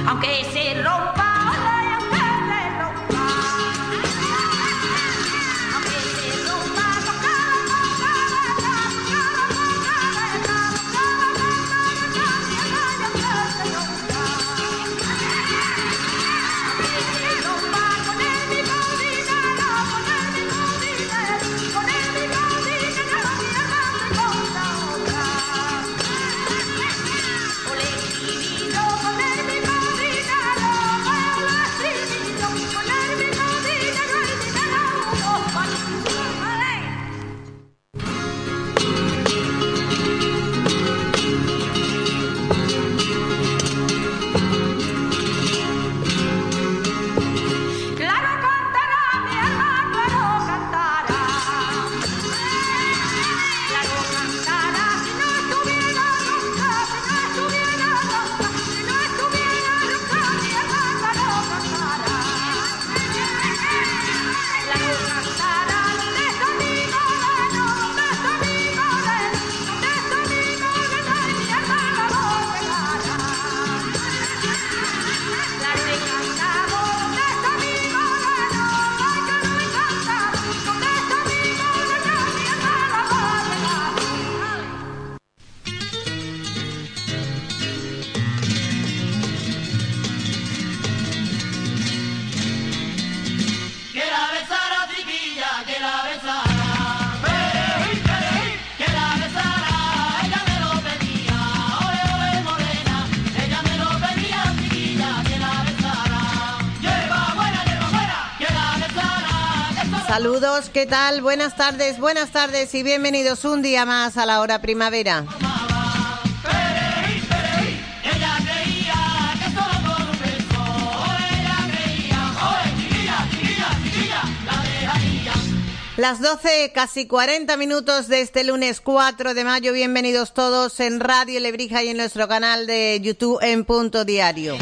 aunque se rompa. Saludos, ¿qué tal? Buenas tardes y bienvenidos un día más a la hora primavera. Las 12, casi 40 minutos de este lunes 4 de mayo. Bienvenidos todos en Radio Lebrija y en nuestro canal de YouTube en Punto Diario.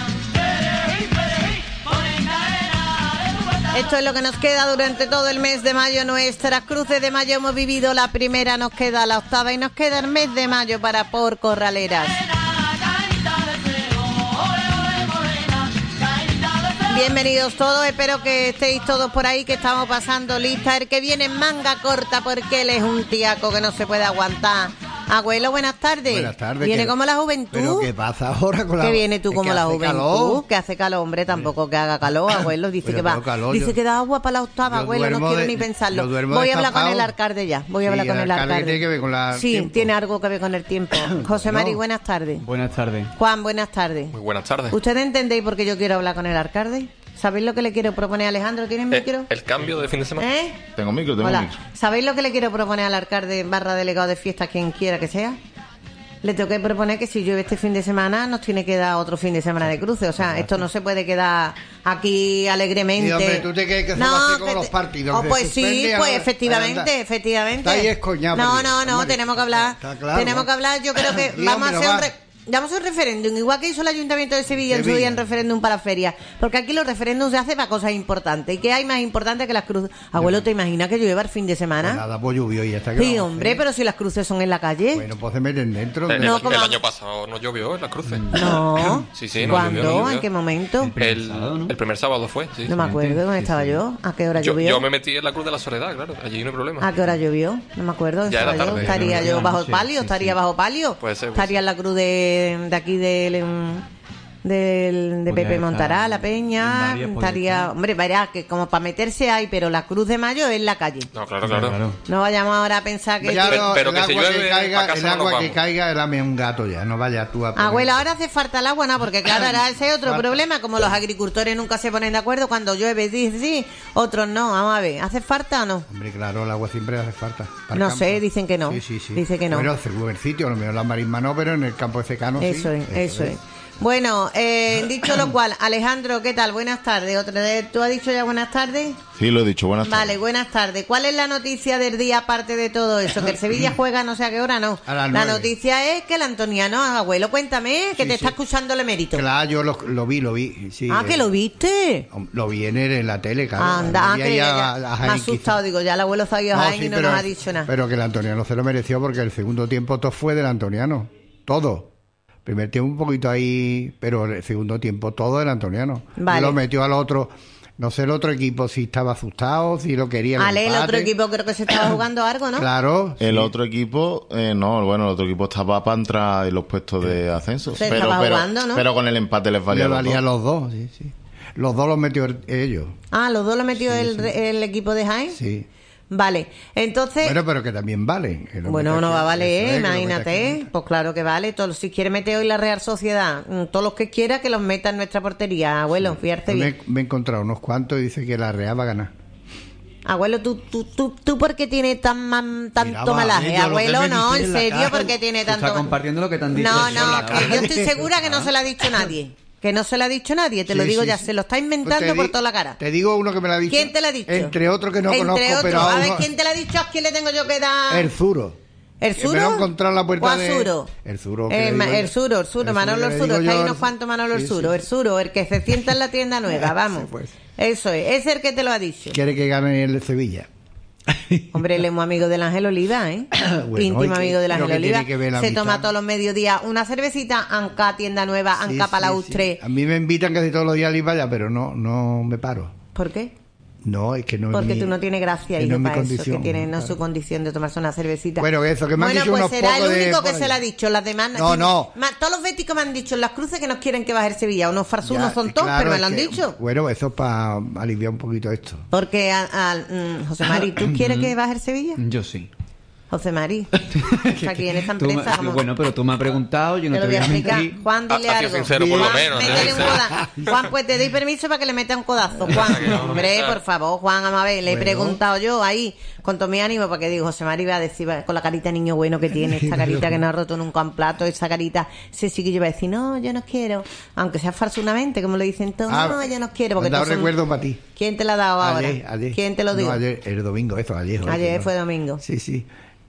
Esto es lo que nos queda durante todo el mes de mayo. Nuestras cruces de mayo hemos vivido la primera, nos queda la octava y nos queda el mes de mayo para por Corraleras. Bienvenidos todos, espero que estéis todos por ahí, que estamos pasando lista. El que viene en manga corta porque él es un tiaco que no se puede aguantar. Abuelo, buenas tardes. Buenas tardes. ¿Viene como la juventud? ¿Pero qué pasa ahora con la... ¿Qué viene tú como la juventud? Calor. Que hace calor, hombre, tampoco que haga calor, abuelo. Dice que va. Calor, dice que da agua para la octava, abuelo, no quiero ni pensarlo. Voy a hablar con el alcalde ya. Voy a hablar con el alcalde. Tiene que ver con la sí, tiempo. Tiene algo que ver con el tiempo. José Mari, buenas tardes. Buenas tardes. Juan, buenas tardes. Muy buenas tardes. ¿Ustedes entendéis por qué yo quiero hablar con el alcalde? ¿Sabéis lo que le quiero proponer a Alejandro? ¿Tienes micro? ¿El cambio de fin de semana? Tengo micro. Hola. ¿Sabéis lo que le quiero proponer al alcalde barra delegado de fiestas, quien quiera que sea? Le tengo que proponer que si llueve este fin de semana nos tiene que dar otro fin de semana de cruce. O sea, esto no se puede quedar aquí alegremente. Y hombre, tú te crees que son así como los partidos. Oh, pues sí, pues efectivamente. Está ahí escoñado. No, tenemos que hablar. Claro, tenemos que hablar, yo creo que vamos a hacer Vamos a un referéndum, igual que hizo el Ayuntamiento de Sevilla en su día en referéndum para la feria. Porque aquí los referéndums se hacen para cosas importantes. ¿Y qué hay más importante que las cruces? Abuelo, ¿te imaginas que llueva el fin de semana? Pues nada, pues llovió y está. Sí, hombre, pero si las cruces son en la calle. Bueno, pues se meten dentro. El año pasado no llovió en las cruces. No. Sí, no ¿Cuándo? llovió. ¿En qué momento? El primer sábado fue, sí. No me acuerdo, ¿dónde estaba yo? ¿A qué hora llovió? Yo me metí en la Cruz de la Soledad, claro. Allí no hay problema. ¿A qué hora llovió? No me acuerdo. Ya era tarde. ¿Estaría yo bajo palio? ¿Estaría bajo palio? Puede ser. ¿Estaría en la cruz de aquí de Pepe Montará, la Peña? Estaría, hombre, verá que como para meterse hay, pero la Cruz de Mayo es en la calle. No, claro. No vayamos ahora a pensar que... Pero que si llueve, el agua que caiga, dame un gato ya, no vaya tú a... Abuela, ahora hace falta el agua, no, porque claro, ahora ese es otro problema, como los agricultores nunca se ponen de acuerdo, cuando llueve dicen sí, otros no, vamos a ver, ¿hace falta o no? Hombre, claro, el agua siempre hace falta. No sé, dicen que no. Sí. Dice que no. Bueno, el sitio, a lo mejor la marisma no, pero en el campo de secano sí. Eso es. Bueno, dicho lo cual, Alejandro, ¿qué tal? Buenas tardes. ¿Tú has dicho ya buenas tardes? Sí, lo he dicho, buenas tardes. Vale, buenas tardes. ¿Cuál es la noticia del día aparte de todo eso? Que el Sevilla juega no sé a qué hora, no. A las 9. La noticia es que el Antoniano, abuelo, cuéntame, que te está escuchando el emérito. Claro, yo lo vi. Sí, ¿que lo viste? Lo vi en la tele, claro. Anda, que me ha asustado, digo, ya el abuelo está ido a Jaén y no nos ha dicho nada. Pero que el Antoniano se lo mereció porque el segundo tiempo todo fue del Antoniano. Todo. Primer tiempo un poquito ahí, pero el segundo tiempo todo era antoniano. Vale. Y lo metió al otro. No sé el otro equipo si estaba asustado, si lo quería. El otro equipo creo que se estaba jugando algo, ¿no? Claro. El otro equipo, no, bueno, el otro equipo estaba para entrar en los puestos de ascenso. Se estaba jugando, ¿no? Pero con el empate les valía, Le valía los dos, sí, sí. Los dos los metió ellos. Los dos lo metió el equipo de Jaén. Sí. Vale, entonces... Bueno, pero que también valen. Bueno, no va a valer, imagínate. Pues claro que vale. Si quiere meter hoy la Real Sociedad, todos los que quiera que los meta en nuestra portería, abuelo, fíjate bien. Me he encontrado unos cuantos y dice que la Real va a ganar. Abuelo, ¿tú por qué tienes tanto malaje? Abuelo, no, en serio, ¿por qué tiene tanto malaje? Está compartiendo lo que te han dicho. No, que yo estoy segura que no se lo ha dicho nadie. Que no se lo ha dicho nadie, te lo digo ya, se lo está inventando por toda la cara. Te digo uno que me lo ha dicho. ¿Quién te lo ha dicho? Entre otros que no conozco, pero a ver, ¿quién te lo ha dicho? ¿A quién le tengo yo que dar? El Zuro. ¿El Zuro? Me lo he encontrado en la puerta de... Zuro? El Zuro. El Zuro, Manolo el Zuro. Está ahí unos cuantos Manolo el Zuro. Sí. El Zuro, el que se sienta en la tienda nueva, vamos. Sí, pues. Eso es, es el que te lo ha dicho. Quiere que gane el Sevilla. Hombre, él es muy amigo del Ángel Oliva, ¿eh? Bueno, íntimo amigo del Ángel Oliva. Se amistad. toma todos los mediodías una cervecita, Anca, tienda nueva, Anca Palaustre. Sí. A mí me invitan casi todos los días a ir para allá, pero no me paro. ¿Por qué? No, es que no. Porque tú no tienes gracia que y no es mi para eso, condición, que tiene no claro. su condición de tomarse una cervecita. Bueno, eso, que me han dicho pues unos será pocos el de único por que se ahí. lo ha dicho. Las demás, No. Todos los béticos me han dicho en las cruces que nos quieren que baje el Sevilla. Unos farsunos Ya, son todos, claro, pero me lo es han que, dicho. Bueno, eso es para aliviar un poquito esto. Porque, José Mari, ¿tú quieres que baje el Sevilla? Yo sí. José Mari, aquí en esta empresa. Bueno, pero tú me has preguntado, yo no te voy a explicar. mentir. Juan, dile Ha sido algo. sincero, por lo Juan, menos, métele ¿no? un codazo. Juan, pues te doy permiso para que le meta un codazo. Juan, hombre, por favor, Juan, vamos a ver. Le he preguntado yo ahí, con todo mi ánimo, porque digo, José Mari va a decir, con la carita de niño bueno que tiene, esta carita que no ha roto nunca un plato, esa carita, ese chiquillo va a decir, no, yo no quiero. Aunque sea farsunamente, como lo dicen todos, no, yo no quiero. Porque me han dado todos son- recuerdo para ti. ¿Quién te la ha dado ahora? Ayer. ¿Quién te lo dio? No, ayer, el domingo, eso, ayer. Ayer fue domingo. Sí.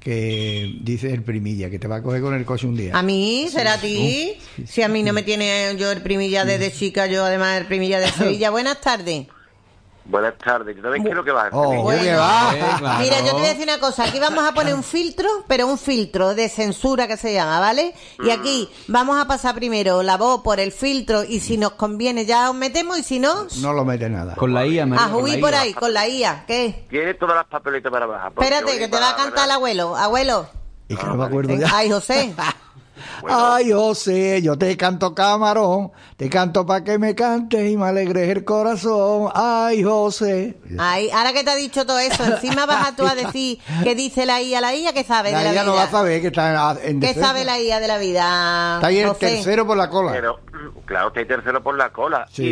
Que dice el primilla, que te va a coger con el coche un día. ¿A mí? ¿Será a ti? Si a mí no me tiene yo el primilla desde chica, yo además el primilla de Sevilla. Buenas tardes. Buenas tardes, yo también quiero que baje. Bueno. que va. Claro. Mira, yo te voy a decir una cosa. Aquí vamos a poner un filtro, pero un filtro de censura que se llama, ¿vale? Y aquí vamos a pasar primero la voz por el filtro y si nos conviene ya os metemos y si no, No lo mete nada. Con la IA, María, a con la huir IA. por ahí, con la IA. ¿Qué? Tiene todas las papeletas para bajar. porque Espérate, hoy que te va a para cantar el ganar. abuelo. Abuelo. Y que no me acuerdo ya. Ay, José. Bueno. Ay, José, yo te canto camarón, te canto para que me cantes y me alegres el corazón. Ay, José. Ay, ahora que te ha dicho todo eso, encima vas a tú a decir que dice la IA, ¿qué sabe de la La vida? no va a saber que está en ¿Qué defensa. sabe la IA de la vida? Está ahí el José? tercero por la cola. Pero, claro, está ahí tercero por la cola. Sí.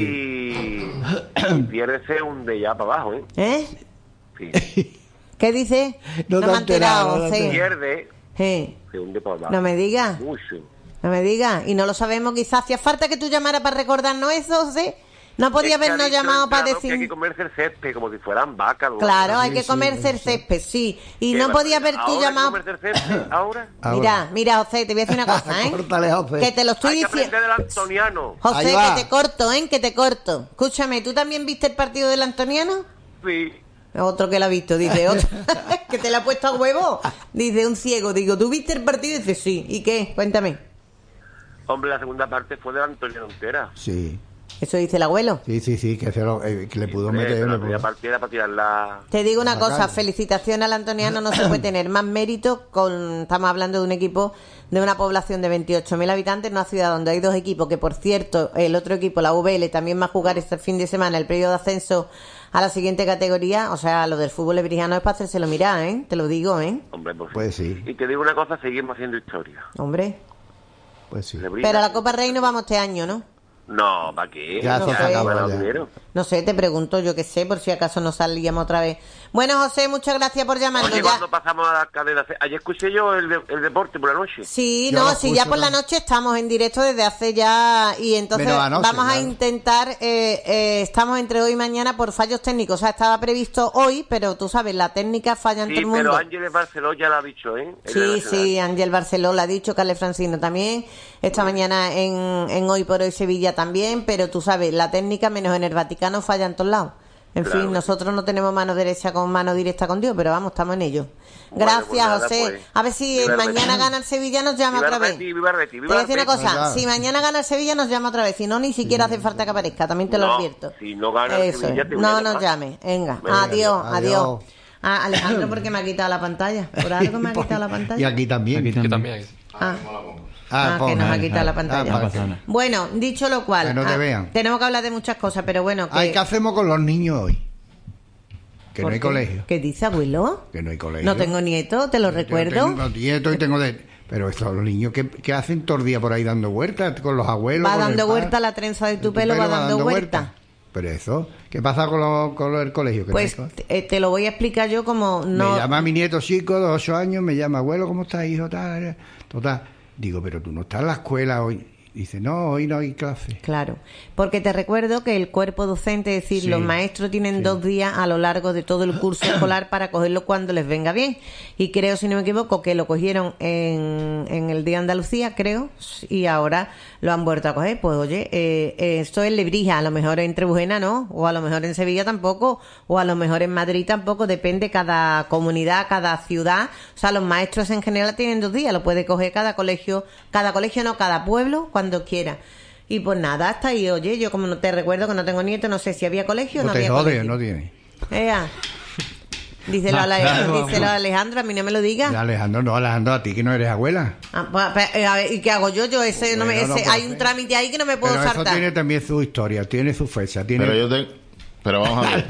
Y pierde se hunde ya para abajo, ¿eh? ¿Eh? Sí. ¿Qué dice? No te me has ha enterado, enterado, no te José. Pierde, se hunde para abajo. No me digas. Mucho. No me digas. Y no lo sabemos, quizás hacía falta que tú llamaras para recordarnos eso, José. No podía Es que ha habernos dicho llamado el para plano que hay que decir... comerse el césped como si fueran vacas. Claro, hay Sí, que sí, comerse el sí. césped, sí. Y ¿Qué no va? podía haber tú ¿Ahora llamado... hay que comerse el césped? ¿Ahora? Ahora. Mira, José, te voy a decir una cosa, ¿eh? Córtale, José. Que te lo estoy Hay que diciendo... aprender del antoniano. José, Ahí va. que te corto, ¿eh? Que te corto. Escúchame, ¿tú también viste el partido del Antoniano? Sí. Otro que lo ha visto, dice, otro que te la ha puesto a huevo. Dice un ciego, digo, ¿tú viste el partido? Dice, sí. ¿Y qué? Cuéntame. Hombre, la segunda parte fue del antoniano entera. Sí, Eso dice el abuelo. que le pudo meter. Pero le la primera pudo- partida para tirarla. Te digo una La cosa, calle. felicitación al Antoniano, no se puede tener más mérito con, estamos hablando de un equipo de una población de 28.000 habitantes, una ciudad donde hay dos equipos, que por cierto, el otro equipo, la VL, también va a jugar este fin de semana el periodo de ascenso a la siguiente categoría, o sea, lo del fútbol lebrijano es para hacérselo mirar, ¿eh? Te lo digo, ¿eh? Hombre, Pues sí. Y te digo una cosa, seguimos haciendo historia. Hombre. Pues sí. Lebrija- Pero a la Copa Rey no vamos este año, ¿no? No, ¿para qué? Ya, eso Ya se han acabó ganado ya. dinero. No sé, te pregunto, yo qué sé, por si acaso nos salíamos otra vez. Bueno, José, muchas gracias por llamarnos. Oye, Ya... cuando pasamos a la cadena C, ayer escuché yo el deporte por la noche. Sí, Yo no, lo sí, ya escucho, por la ¿no? noche estamos en directo desde hace ya y entonces Menos anoche, vamos a claro. intentar, estamos entre hoy y mañana por fallos técnicos, o sea, estaba previsto hoy, pero tú sabes, la técnica falla en Sí, todo el mundo. pero Ángeles Barceló ya lo ha dicho, ¿eh? En la Sí, nacional. sí, Ángel Barceló lo ha dicho, Carles Francino también, esta mañana en Hoy por Hoy Sevilla también, pero tú sabes, la técnica menos en el Vaticano falla en todos lados. En Claro. fin, nosotros no tenemos mano derecha con mano directa con Dios, pero vamos, estamos en ello. Gracias, pues nada, José. pues. A ver si Viva el mañana Betis. gana el Sevilla, nos llama Viva otra el vez. Betis, viva el Betis, Te viva voy a el decir una Betis. cosa, Verdad. si mañana gana el Sevilla, nos llama otra vez. Si no, ni siquiera hace falta que aparezca, también te lo No, advierto. si no gana el Eso Sevilla, es. te voy a No llamar. nos llame. Venga, Venga, adiós, adiós. adiós. Ah, Alejandro, porque me ha quitado la pantalla. Por algo me ha quitado la Y pantalla. aquí también. Aquí Yo también. también. Ah, que nos ha quitado la pantalla. No pasa nada. Bueno, dicho lo cual, Que no te vean. tenemos que hablar de muchas cosas, pero bueno, Ay, ¿qué hacemos con los niños hoy? Que no ¿por hay qué? colegio. ¿Qué dice, abuelo? Que no hay colegio. No tengo nieto, te lo recuerdo. Tengo nietos y tengo de... Pero estos los niños que hacen todo el día por ahí dando vueltas con los abuelos. Va con dando el padre. vuelta la trenza de tu pelo, va dando vuelta. Pero eso, ¿qué pasa con el colegio? Que Pues no hay co- te lo voy a explicar yo como no. Me llama mi nieto chico de 8 años, me llama, abuelo, ¿cómo estás, hijo? Total. Digo, pero tú no estás en la escuela hoy. Dice, no, hoy no hay clase. Claro, porque te recuerdo que el cuerpo docente, es decir, Sí, los maestros tienen sí. 2 días a lo largo de todo el curso escolar para cogerlo cuando les venga bien. Y creo, si no me equivoco, que lo cogieron en el Día de Andalucía, creo, y ahora lo han vuelto a coger. Pues oye, esto es Lebrija, a lo mejor en Trebujena no, o a lo mejor en Sevilla tampoco, o a lo mejor en Madrid tampoco, depende cada comunidad, cada ciudad. O sea, los maestros en general tienen 2 días, lo puede coger cada colegio no, cada pueblo, cuando quiera. Y pues nada, hasta ahí. Oye, yo como no te recuerdo que no tengo nieto, no sé si había colegio o no No te había jodes, colegio. no tiene. Ea. Díselo a Alejandro, a mí no me lo digas. Alejandro, no, Alejandro, a ti que no eres abuela. Ah, pues, a ver, ¿y qué hago yo? Yo ese, no me, Bueno, ese no, hay pues, un trámite ahí que no me puedo Pero eso saltar. tiene también su historia, tiene su fecha, tiene... Pero vamos a ver.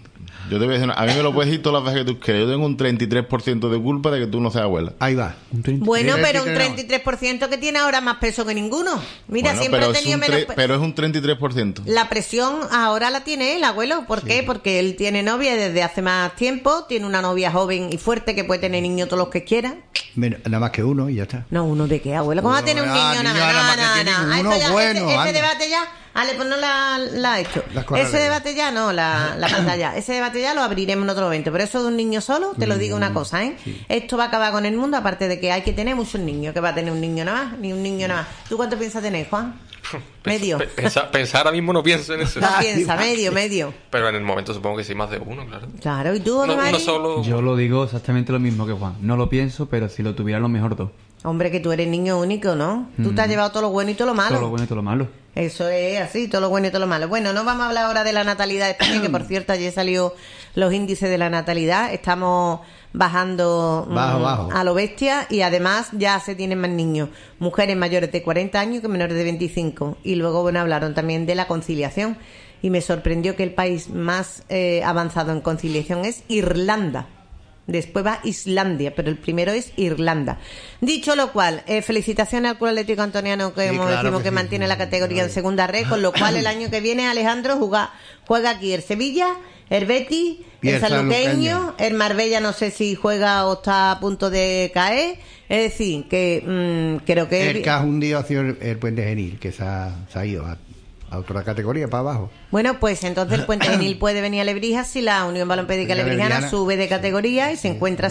Yo te voy a decir, a mí me lo puedes decir todas las veces que tú quieras. Yo tengo un 33% de culpa de que tú no seas abuela. Ahí va. Bueno, Mira, pero sí un que no. 33% que tiene ahora más peso que ninguno. Mira, Bueno, siempre pero he tenido menos pero es un 33%. La presión ahora la tiene él, abuelo. ¿Por qué? Porque él tiene novia desde hace más tiempo, tiene una novia joven y fuerte que puede tener niños todos los que quiera. Nada más que uno y ya está. No, ¿uno de qué, abuelo? ¿Cómo va a tener un niño? niño, Nada, nada más que nada, tiene nada. uno, Eso ya, bueno, ese anda. debate ya... Ale, pues no la ha hecho. Las cosas Ese de- debate ya no, la pantalla. Ese debate ya lo abriremos en otro momento. Pero eso de un niño solo, te lo digo una cosa, ¿eh? Esto va a acabar con el mundo, aparte de que hay que tener muchos niños. Que va a tener un niño nada más, ni un niño nada más. ¿Tú cuánto piensas tener, Juan? Medio. Pensar ahora mismo no pienso en eso. No piensa, medio. Pero en el momento supongo que sí, más de uno, claro. Claro, ¿y tú, Uno Mari? solo. Yo lo digo exactamente lo mismo que Juan. No lo pienso, pero si lo tuviera, lo mejor 2. Hombre, que tú eres niño único, ¿no? Tú te has llevado todo lo bueno y todo lo malo. Todo lo bueno y todo lo malo. Eso es así, todo lo bueno y todo lo malo. Bueno, no vamos a hablar ahora de la natalidad de España, que por cierto ayer salió los índices de la natalidad. Estamos bajando Bajo. a lo bestia y además ya se tienen más niños. Mujeres mayores de 40 años que menores de 25. Y luego, bueno, hablaron también de la conciliación. Y me sorprendió que el país más avanzado en conciliación es Irlanda. Después va Islandia, pero el primero es Irlanda. Dicho lo cual, felicitaciones al Club Atlético Antoniano, que Sí, como claro decimos que que sí. mantiene la categoría en segunda red, con lo cual el año que viene Alejandro juega aquí el Sevilla, el Betis, Y el el Sanluqueño, Sanluqueño. el Marbella no sé si juega o está a punto de caer. Es decir, que creo que... El que ha hundido ha sido el Puente Genil, que se ha ido a otra categoría para abajo. Bueno, pues entonces el Puente Genil puede venir a Lebrija si la Unión Balompédica La Lebrijana Lebrijana sube de categoría y se encuentra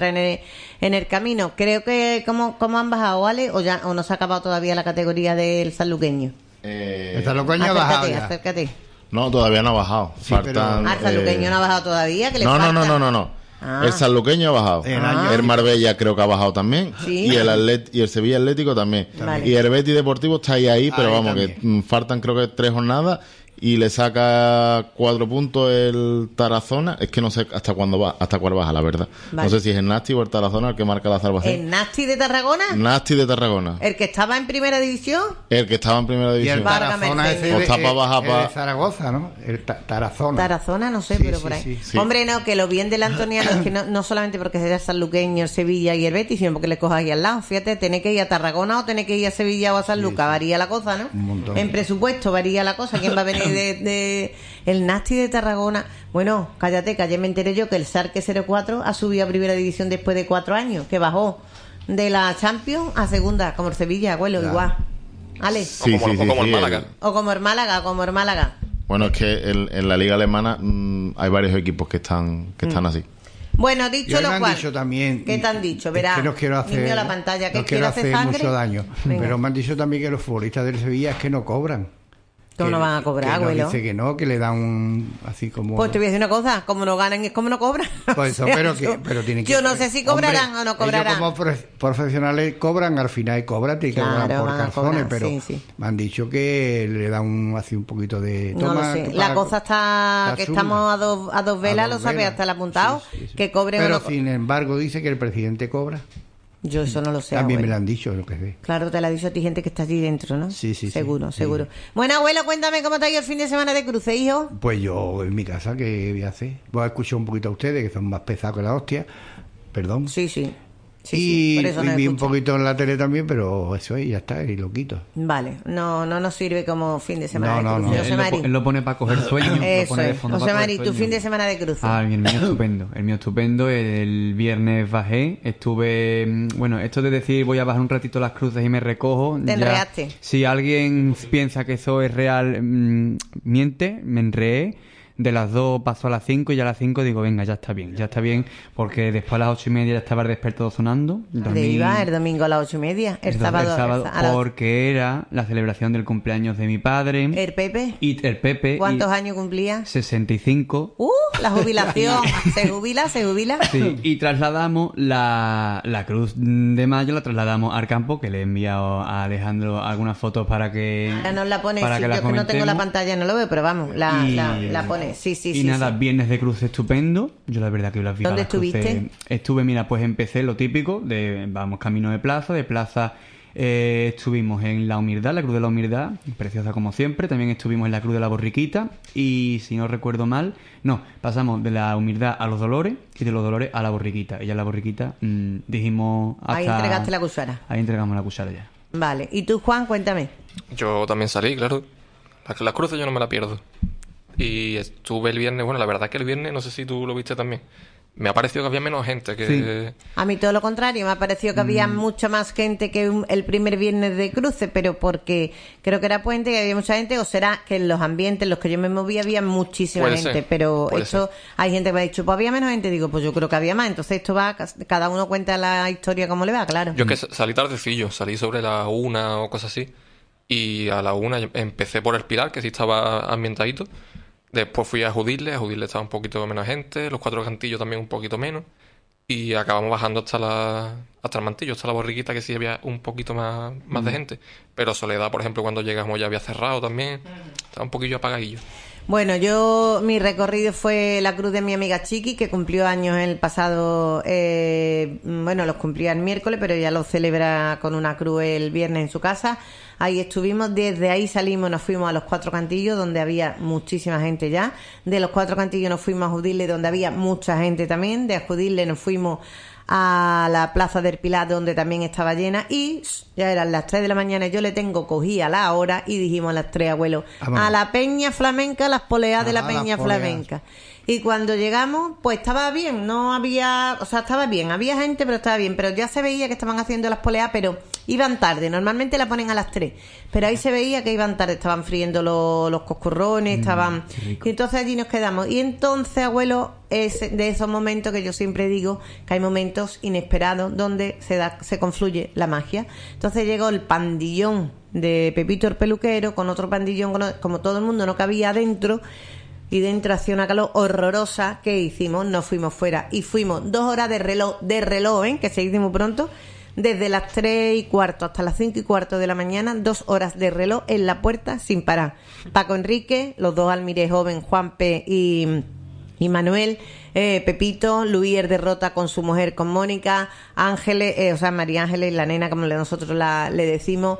en el camino. Creo que ¿cómo han bajado, Ale? ¿O no se ha acabado todavía la categoría del sanluqueño? El Sanluqueño ha bajado ya. Acércate. No, todavía no ha bajado. Sí, Faltan, El sanluqueño no ha bajado todavía, que le No. falta. Ah. El sanluqueño ha bajado. El Marbella creo que ha bajado también. Sí. Y el Sevilla Atlético también. Vale. Y el Betis Deportivo está ahí, pero Ahí vamos, también. que faltan creo que 3 jornadas. Y le saca 4 puntos el Tarazona. Es que no sé hasta cuándo va, hasta cuál baja, la verdad. Vale. No sé si es el Nasti o el Tarazona el que marca la salvación. ¿El Nasti de Tarragona? Nasti de Tarragona. ¿El que estaba en primera división? El que estaba en primera Y división. el Vargas Tarazona Mercedes. ese O está pa' bajar el pa- de Zaragoza, ¿no? El Tarazona. Tarazona, no sé, Sí, pero sí, por ahí. sí. Sí. Hombre, no, que lo bien del Antoniano es que no solamente porque sea el Sanluqueño, el Sevilla y el Betis, sino porque le cojas ahí al lado. Fíjate, tenés que ir a Tarragona o tenés que ir a Sevilla o a San Lucas. Varía la cosa, ¿no? Un montón. En presupuesto varía la cosa. ¿Quién va a venir de el Nasti de Tarragona? Bueno, cállate, que ayer me enteré yo que el Sarque 04 ha subido a primera división después de 4 años, que bajó de la Champions a segunda, como el Sevilla, abuelo, Claro. igual. ¿Ale? Sí, o como el Málaga. O como el Málaga. Bueno, es que en la liga alemana hay varios equipos que están así. Bueno, Y dicho hoy lo me han cual. dicho también. ¿Qué te han dicho? Es Verá, que no quiero hacer. niño, la pantalla, que no quiere quiero hacer hacer sangre. mucho daño. Venga. Pero me han dicho también que los futbolistas del Sevilla es que no cobran. ¿Cómo que- no van a cobrar, que no, abuelo? dice que no, que le dan un... así como... Pues te voy a decir una cosa, como no ganan es como no cobran. Pues eso, O sea, pero tienen que... yo no sé si cobrarán Hombre, o no cobrarán. Ellos como profesionales cobran, al final cobran, tienen que Claro, cobrar por van a calzones, cobrar, pero sí, sí. me han dicho que le dan así un poquito de... No lo sé. tú La pagas- cosa está que asume. estamos a dos velas, A lo dos sabes, velas. hasta el apuntado, Sí, sí, sí. que cobren Pero o no. sin embargo dice que el presidente cobra. Yo eso no lo sé, También me abuelo. lo han dicho, lo que sé. Claro, te lo ha dicho a ti gente que está allí dentro, ¿no? Sí, sí, sí. Seguro, Sí. seguro. Bueno, abuelo, cuéntame cómo te ha ido el fin de semana de cruce, hijo. Pues yo en mi casa, ¿qué voy a hacer? Voy a escuchar un poquito a ustedes, que son más pesados que la hostia. Perdón. Sí, sí. Sí, y por eso no vi un escucho. poquito en la tele también, pero eso es, ya está, y lo quito. Vale, no nos sirve como fin de semana No, de no, cruce. no. José Él Mari. lo pone para coger sueño. lo Eso pone de es. fondo José para coger Mari, tu sueño. fin de semana de cruce. Ah, el mío estupendo. El mío estupendo. El viernes bajé. Estuve. Bueno, esto de decir voy a bajar un ratito las cruces y me recojo. Te ya- enreaste. Si alguien piensa que eso es real, miente, me enreé. De las 2 pasó a las 5 y ya a las 5 digo, venga, ya está bien, porque después a las 8:30 ya estaba el despertador sonando. ¿Dónde Dormí- iba? El domingo a las 8:30. El sábado. a las- porque era la celebración del cumpleaños de mi padre. ¿El Pepe? Y el Pepe. ¿Cuántos y años cumplía? 65. La jubilación. ¿Se jubila? ¿Se jubila? Sí, y trasladamos la cruz de mayo, la trasladamos al campo, que le he enviado a Alejandro algunas fotos para que... Ahora nos la pone, para sí, que yo la que no tengo la comentemos. pantalla, no lo veo, pero vamos, la Y- pone. Sí, sí, y sí. nada, sí. viernes de cruce estupendo. Yo la verdad que las vi ¿Dónde las cruces- estuviste? Estuve, mira, pues empecé lo típico, vamos camino de plaza, estuvimos en La Humildad, la Cruz de la Humildad, preciosa como siempre. También estuvimos en la Cruz de la Borriquita. Y si no recuerdo mal, pasamos de La Humildad a Los Dolores y de Los Dolores a la Borriquita. Y ya en la Borriquita dijimos hasta... Ahí entregaste la cuchara. Ahí entregamos la cuchara ya. Vale. ¿Y tú, Juan? Cuéntame. Yo también salí, claro. Las cruces yo no me la pierdo. Y estuve el viernes, bueno, la verdad que el viernes, no sé si tú lo viste también, me ha parecido que había menos gente que... A mí todo lo contrario, me ha parecido que había mucha más gente que el primer viernes de cruce, pero porque creo que era puente y había mucha gente, o será que en los ambientes en los que yo me movía había muchísima Puede gente, ser, pero puede esto ser. hay gente que me ha dicho, pues había menos gente, digo, pues yo creo que había más, entonces esto va, cada uno cuenta la historia como le va, claro. Yo que salí tardecillo, salí sobre la 1 o cosas así. Y a la 1 empecé por el Pilar, que sí estaba ambientadito. Después fui a Judile estaba un poquito menos gente, los Cuatro Cantillos también un poquito menos. Y acabamos bajando hasta el Mantillo, hasta la Borriquita, que sí había un poquito más de gente. Pero Soledad, por ejemplo, cuando llegamos ya había cerrado también. Estaba un poquillo apagadillo. Bueno, mi recorrido fue la cruz de mi amiga Chiqui, que cumplió años el pasado, los cumplía el miércoles, pero ella lo celebra con una cruz el viernes en su casa. Ahí estuvimos, desde ahí salimos, nos fuimos a los Cuatro Cantillos, donde había muchísima gente ya. De los Cuatro Cantillos nos fuimos a Judile, donde había mucha gente también. De Judile nos fuimos a la Plaza del Pilar, donde también estaba llena, y ya eran las 3 de la mañana. Yo le cogía la hora y dijimos a las 3, abuelo, Vámonos. a la Peña Flamenca, las poleas de la Las Peña poleas. Flamenca. Y cuando llegamos, pues estaba bien, no había, o sea, estaba bien, había gente, pero estaba bien, pero ya se veía que estaban haciendo las poleas, pero iban tarde, normalmente la ponen a las 3, pero ahí se veía que iban tarde, estaban friendo los coscorrones, estaban... Y entonces allí nos quedamos. Y entonces, abuelo, es de esos momentos que yo siempre digo que hay momentos inesperados donde se confluye la magia. Entonces llegó el pandillón de Pepito el peluquero con otro pandillón, como todo el mundo no cabía adentro, y dentro hacía una calor horrorosa. ¿Qué hicimos? Nos fuimos fuera y fuimos 2 horas de reloj, que se dice muy pronto, desde las 3:15 hasta las 5:15 de la mañana, 2 horas de reloj en la puerta sin parar. Paco Enrique, los 2 almires joven, Juanpe y Manuel, Pepito, Luis el Derrota con su mujer, con Mónica, Ángeles, María Ángeles, la nena, como nosotros le decimos,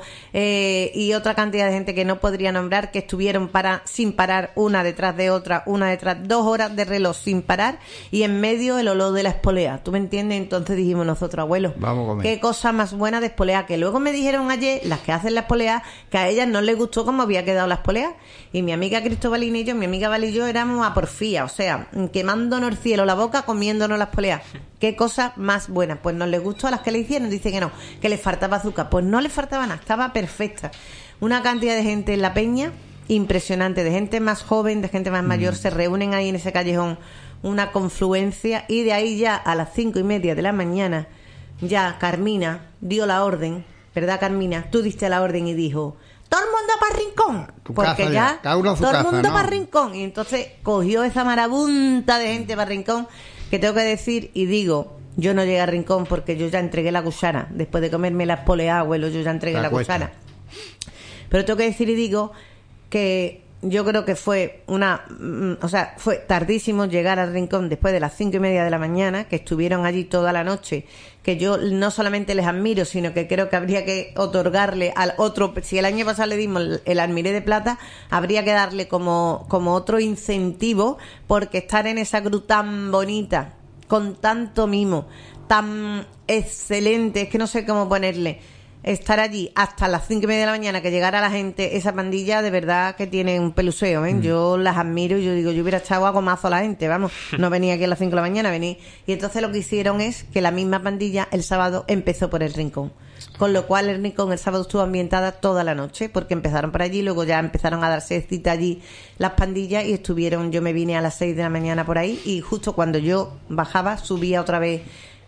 y otra cantidad de gente que no podría nombrar, que estuvieron sin parar, una detrás de otra, 2 horas de reloj sin parar, y en medio el olor de la espolea. ¿Tú me entiendes? Entonces dijimos nosotros, abuelo, Vamos a comer. qué cosa más buena de espolea, que luego me dijeron ayer, las que hacen la espolea, que a ellas no les gustó cómo había quedado la espolea, y mi amiga Cristóbalina y yo, mi amiga Val y yo, éramos a porfía, o sea, quemándonos el cielo la boca, comiéndonos las poleas. Qué cosa más buena. Pues no les gustó a las que le hicieron, dice que no, que les faltaba azúcar. Pues no les faltaba nada, estaba perfecta. Una cantidad de gente en la peña impresionante, de gente más joven, de gente más mayor, se reúnen ahí en ese callejón, una confluencia, y de ahí ya a las 5:30 de la mañana ya Carmina dio la orden, ¿verdad, Carmina? Tú diste la orden y dijo: todo el mundo para el rincón. Tu Porque casa ya, ya, cada uno a su todo el casa, mundo ¿no? para el rincón. Y entonces cogió esa marabunta de gente para el rincón, que tengo que decir, y digo, yo no llegué al rincón porque yo ya entregué la cuchara. Después de comerme las poleas, abuelo, yo ya entregué La la cuesta. cuchara. Pero tengo que decir y digo que yo creo que fue fue tardísimo llegar al rincón después de las 5:30 de la mañana, que estuvieron allí toda la noche, que yo no solamente les admiro, sino que creo que habría que otorgarle al otro, si el año pasado le dimos el Almiré de Plata, habría que darle como otro incentivo, porque estar en esa cruz tan bonita, con tanto mimo, tan excelente, es que no sé cómo ponerle, estar allí hasta las 5:30 de la mañana, que llegara la gente, esa pandilla de verdad que tiene un peluseo, ¿eh? Yo las admiro y yo digo, yo hubiera echado a gomazo a la gente, vamos, no venía aquí a las 5 de la mañana, venía. Y entonces lo que hicieron es que la misma pandilla el sábado empezó por el rincón, con lo cual el rincón el sábado estuvo ambientada toda la noche, porque empezaron por allí, luego ya empezaron a darse cita allí las pandillas y estuvieron, yo me vine a las 6 de la mañana por ahí y justo cuando yo bajaba subía otra vez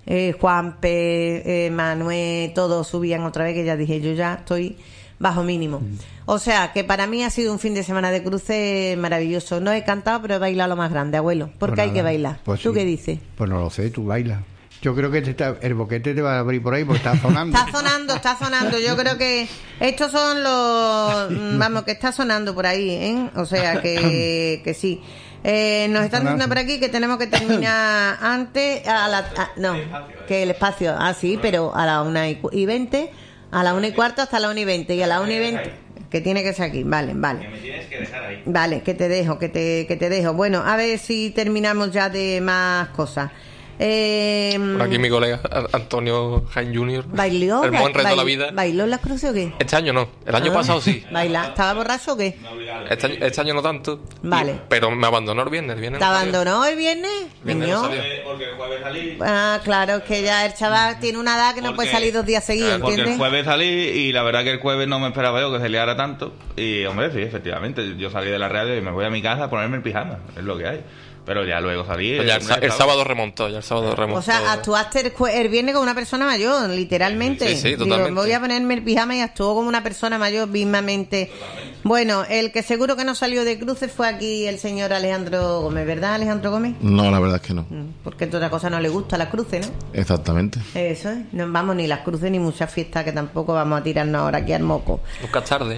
Juanpe, Manuel, todos subían otra vez, que ya dije, yo ya estoy bajo mínimo. O sea, que para mí ha sido un fin de semana de cruce maravilloso. No he cantado, pero he bailado lo más grande, abuelo, porque Pues hay nada, que bailar. pues ¿Tú sí. qué dices? Pues no lo sé, tú bailas. Yo creo que el boquete te va a abrir por ahí porque está sonando. Está sonando. Yo creo que estos son los... Vamos, que está sonando por ahí, ¿eh? O sea, que sí. Nos están diciendo por aquí que tenemos que terminar antes que el espacio, sí, pero a las 1:20, a las 1:15 hasta las 1:20 y a las 1:20 que tiene que ser aquí, vale. Que me tienes que dejar ahí. Vale, que te dejo. Bueno, a ver si terminamos ya de más cosas. Por aquí mi colega Antonio Jaén Jr. ¿Bailó? El buen reto de la vida. ¿Bailó en las cruces o qué? Este año no, el año pasado sí. ¿Baila? ¿Estaba borracho o qué? Este año no tanto. Vale. Pero me abandonó el viernes. ¿Te no salió. abandonó el viernes? Viernes Niño. no salió. Porque el jueves salí. Ah, claro, es que ya el chaval tiene una edad que no puede salir 2 días seguidos, Porque el ¿entiendes? jueves salí y la verdad que el jueves no me esperaba yo que se liara tanto. Y hombre, sí, efectivamente, yo salí de la radio y me voy a mi casa a ponerme el pijama, es lo que hay. Pero ya luego salí. Pues ya hombre, el sábado remontó, O O sea, actuaste el viernes como una persona mayor, literalmente. Sí, sí, totalmente. Digo, voy a ponerme el pijama y actuó como una persona mayor mismamente. Bueno, el que seguro que no salió de cruces fue aquí el señor Alejandro Gómez, ¿verdad, Alejandro Gómez? No, la verdad es que no. Porque toda cosa no le gusta las cruces, ¿no? Exactamente. Eso es. No vamos ni las cruces ni muchas fiestas, que tampoco vamos a tirarnos ahora aquí al moco. Nunca es tarde.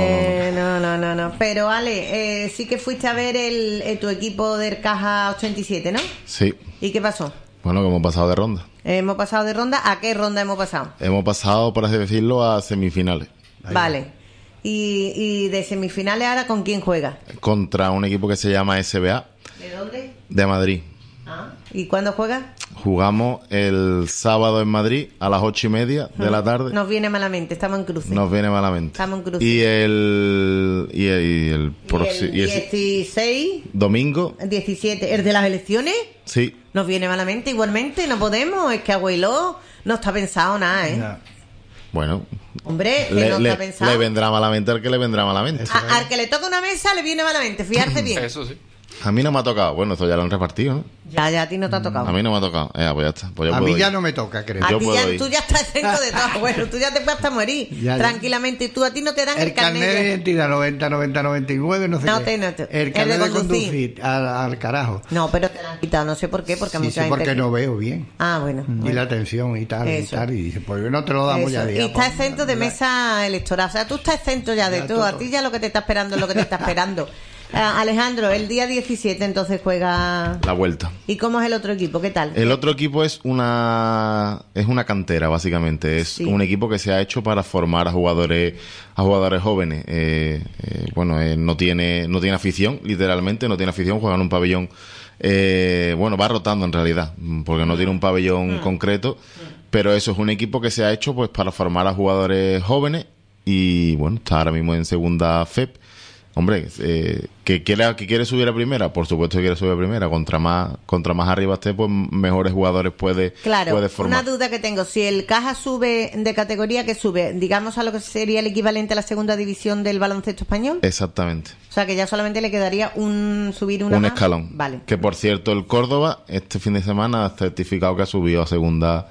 No. Pero Ale, sí que fuiste a ver tu equipo del Caja 87, ¿no? Sí. ¿Y qué pasó? Bueno, que hemos pasado de ronda. Hemos pasado de ronda. ¿A qué ronda hemos pasado? Hemos pasado, por así decirlo, a semifinales. Vale. Y de semifinales ahora, ¿con quién juega? Contra un equipo que se llama SBA ¿De dónde? de Madrid. ¿Y cuándo juega? Jugamos el sábado en Madrid a las 8:30 de la tarde. Nos viene malamente, estamos en cruce. Nos viene malamente. Estamos en cruce. Y el 16, domingo, 17, ¿el de las elecciones? sí. Nos viene malamente igualmente, no podemos. Es que abuelo no está pensado nada, ¿eh? Ya. Bueno, Hombre, que no está pensado. le vendrá malamente al que le vendrá malamente. Al que le toca una mesa le viene malamente, fijarse bien. Eso sí. A mí no me ha tocado. Bueno, esto ya lo han repartido, ¿no? Ya, a ti no te ha tocado. A mí no me ha tocado. Pues ya está. Pues yo A puedo mí ya ir. no me toca, creo. A yo ti puedo ya, ir. tú ya estás exento de todo. Bueno, tú ya te puedes hasta morir Ya. tranquilamente. Tú a ti no te dan El carnet de identidad 90, 90, 99, no sé No qué. te- no te- El el carnet de de conducir. conducir al carajo. No, pero te lo han quitado. No sé por qué, porque Sí, mucha sí, gente... porque no veo bien. Ah, bueno. Y la atención y tal, Eso. y tal. Y dice, pues no te lo damos Eso. ya. Y digamos. está exento de mesa electoral. O sea, tú estás exento ya de Ya, todo. A todo. ti ya lo que te está esperando es lo que te está esperando. Alejandro, el día 17 entonces juega... La vuelta. ¿Y cómo es el otro equipo? ¿Qué tal? El otro equipo es una cantera, básicamente. Es Sí. un equipo que se ha hecho para formar a jugadores jóvenes. No tiene afición, literalmente, no tiene afición, juega en un pabellón. Va rotando en realidad, porque no tiene un pabellón concreto. Pero eso es un equipo que se ha hecho pues para formar a jugadores jóvenes y bueno, está ahora mismo en segunda FEP. Hombre, que quiere subir a primera, por supuesto que quiere subir a primera. Contra más arriba esté, pues mejores jugadores puede formar. Una duda que tengo. Si el Caja sube de categoría, ¿qué sube? Digamos a lo que sería el equivalente a la segunda división del baloncesto español. Exactamente. O sea, que ya solamente le quedaría subir una Un más. escalón. Vale. Que por cierto, el Córdoba este fin de semana ha certificado que ha subido a segunda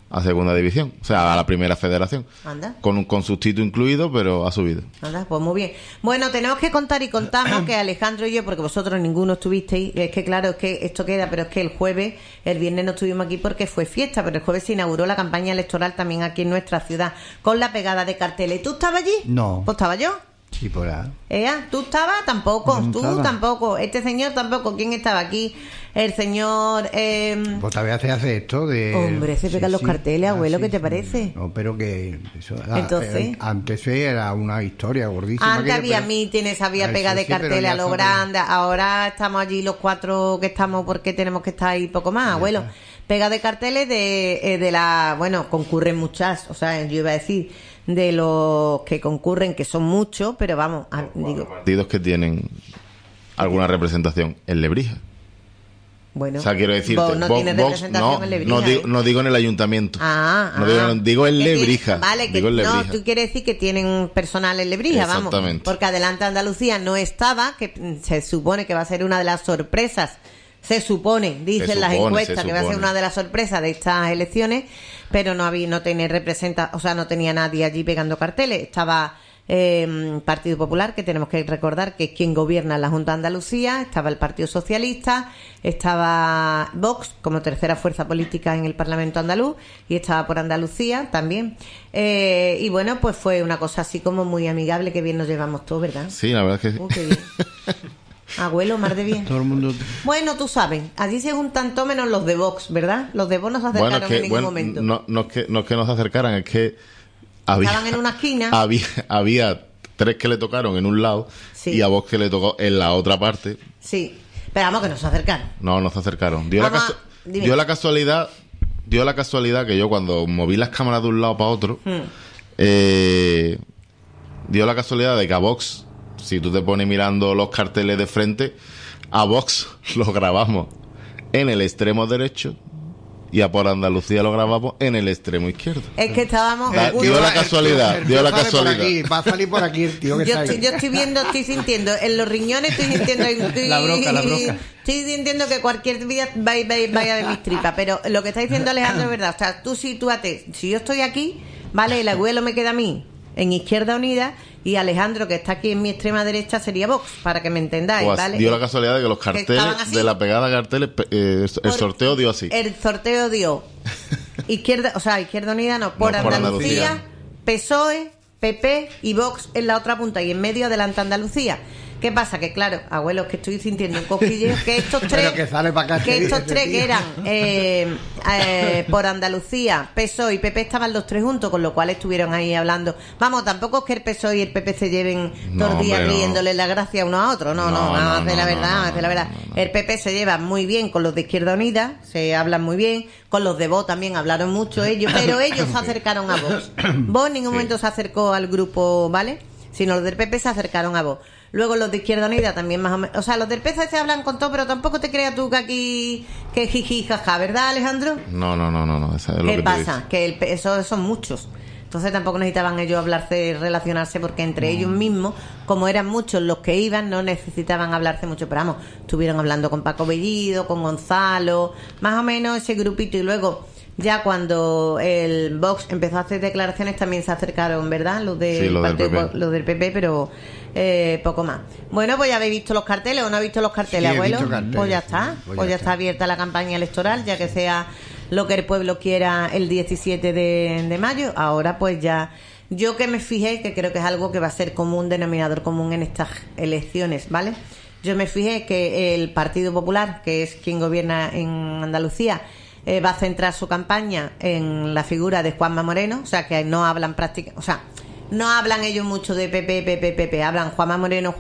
a segunda división, o sea, a la primera federación. Anda. Con sustituto incluido, pero ha subido. Anda, pues muy bien. Bueno, tenemos que contar y contamos que Alejandro y yo, porque vosotros ninguno estuvisteis, es que claro, es que esto queda, pero es que el viernes no estuvimos aquí porque fue fiesta, pero el jueves se inauguró la campaña electoral también aquí en nuestra ciudad, con la pegada de carteles. ¿Tú estabas allí? No. Pues estaba yo. Sí, por ahí. ¿Tú estabas? Tampoco. No Tú estaba. tampoco. Este señor tampoco. ¿Quién estaba aquí? El señor... Pues todavía se hace esto de... Hombre, se pegan los carteles, abuelo, sí, ¿qué te sí. parece? No, pero que... Eso, Entonces... antes era una historia gordísima. Antes aquella, había pero- mítines, había Eso pega de sí, pero carteles ya a lo son de- grande. Ahora estamos allí los 4 que estamos porque tenemos que estar ahí poco más, abuelo. Pega de carteles de la... Bueno, concurren muchas, o sea, yo iba a decir de los que concurren, que son muchos, pero vamos, digo... Partidos que tienen alguna representación en Lebrija. Bueno, O sea, quiero decirte, Vox no tiene representación en Lebrija. no digo en el ayuntamiento. Digo en Que Lebrija. tiene- vale, que digo en Lebrija. no, tú quieres decir que tienen personal en Lebrija, vamos. Exactamente. Porque Adelante Andalucía no estaba, que se supone que va a ser una de las sorpresas. Se supone, dicen las encuestas, que va a ser una de las sorpresas de estas elecciones, pero no tenía o sea, no tenía nadie allí pegando carteles. Estaba Partido Popular, que tenemos que recordar que es quien gobierna la Junta de Andalucía, estaba el Partido Socialista, estaba Vox como tercera fuerza política en el Parlamento andaluz y estaba por Andalucía también. Y bueno, pues fue una cosa así como muy amigable, que bien nos llevamos todos, ¿verdad? Sí, la verdad es que sí. Qué bien. Abuelo, mar de bien. Todo el mundo... Bueno, tú sabes, allí se juntan todo menos los de Vox, ¿verdad? Los de Vox no se acercaron en ningún momento. No es que no se acercaran, es que Estaban en una esquina. había 3 que le tocaron en un lado Sí. y a Vox que le tocó en la otra parte. Sí, pero vamos, que no se acercaron. No se acercaron. Dio Dime. la casualidad que yo cuando moví las cámaras de un lado para otro, dio la casualidad de que a Vox, si tú te pones mirando los carteles de frente, a Vox lo grabamos en el extremo derecho y a por Andalucía lo grabamos en el extremo izquierdo. Es que estábamos... Dio la casualidad, dio la sale por casualidad. aquí, va a salir por aquí el tío que está ahí. Yo estoy viendo, estoy sintiendo, en los riñones estoy sintiendo... La broca. Estoy sintiendo que cualquier día vaya a ver mis tripas, pero lo que está diciendo Alejandro es verdad. O sea, tú sitúate, si yo estoy aquí, ¿vale? El abuelo me queda a mí en Izquierda Unida y Alejandro, que está aquí en mi extrema derecha, sería Vox, para que me entendáis, Pues ¿vale? dio la casualidad de que los estaban carteles así. de la pegada de carteles, el sorteo dio así. El sorteo dio Izquierda Unida no, por No, por Andalucía, Andalucía. PSOE, PP y Vox en la otra punta y en medio Adelante Andalucía. ¿Qué pasa? Que claro, abuelos, que estoy sintiendo un cosquilleo, que estos tres, Pero que sale pa' acá, que estos ese tres tío. que eran por Andalucía, PSOE y PP estaban los tres juntos, con lo cual estuvieron ahí hablando. Vamos, tampoco es que el PSOE y el PP se lleven todos los días hombre, no. riéndole la gracia uno a otro, no, vamos a hacer la verdad. El PP se lleva muy bien con los de Izquierda Unida, se hablan muy bien, con los de Vox también hablaron mucho ellos, pero ellos se acercaron a Vox. Vox en ningún momento se acercó al grupo, ¿vale? Sino los del PP se acercaron a Vox. Luego los de Izquierda Unida también más o menos. O sea, los del PC se hablan con todo, pero tampoco te creas tú que aquí... Que jiji, jaja, ¿verdad, Alejandro? No, eso es lo ¿Qué que te pasa? Que eso son muchos. Entonces tampoco necesitaban ellos hablarse, relacionarse, porque entre ellos mismos, como eran muchos los que iban, no necesitaban hablarse mucho. Pero vamos, estuvieron hablando con Paco Bellido, con Gonzalo, más o menos ese grupito. Y luego, ya cuando el Vox empezó a hacer declaraciones, también se acercaron, ¿verdad? Los Sí, los del PP. Los del PP, pero poco más. Bueno, pues ya habéis visto los carteles, ¿o no habéis visto los carteles, Sí, he abuelo? visto carteles, Pues ya sí. está, Pues pues ya ya está. está abierta la campaña electoral, ya que sea lo que el pueblo quiera el 17 de mayo. Ahora pues ya, yo que me fijé, que creo que es algo que va a ser común, denominador común en estas elecciones, ¿vale? Yo me fijé que el Partido Popular, que es quien gobierna en Andalucía, va a centrar su campaña en la figura de Juanma Moreno, o sea que no hablan prácticamente, o sea, no hablan ellos mucho de PP, hablan Juanma Moreno,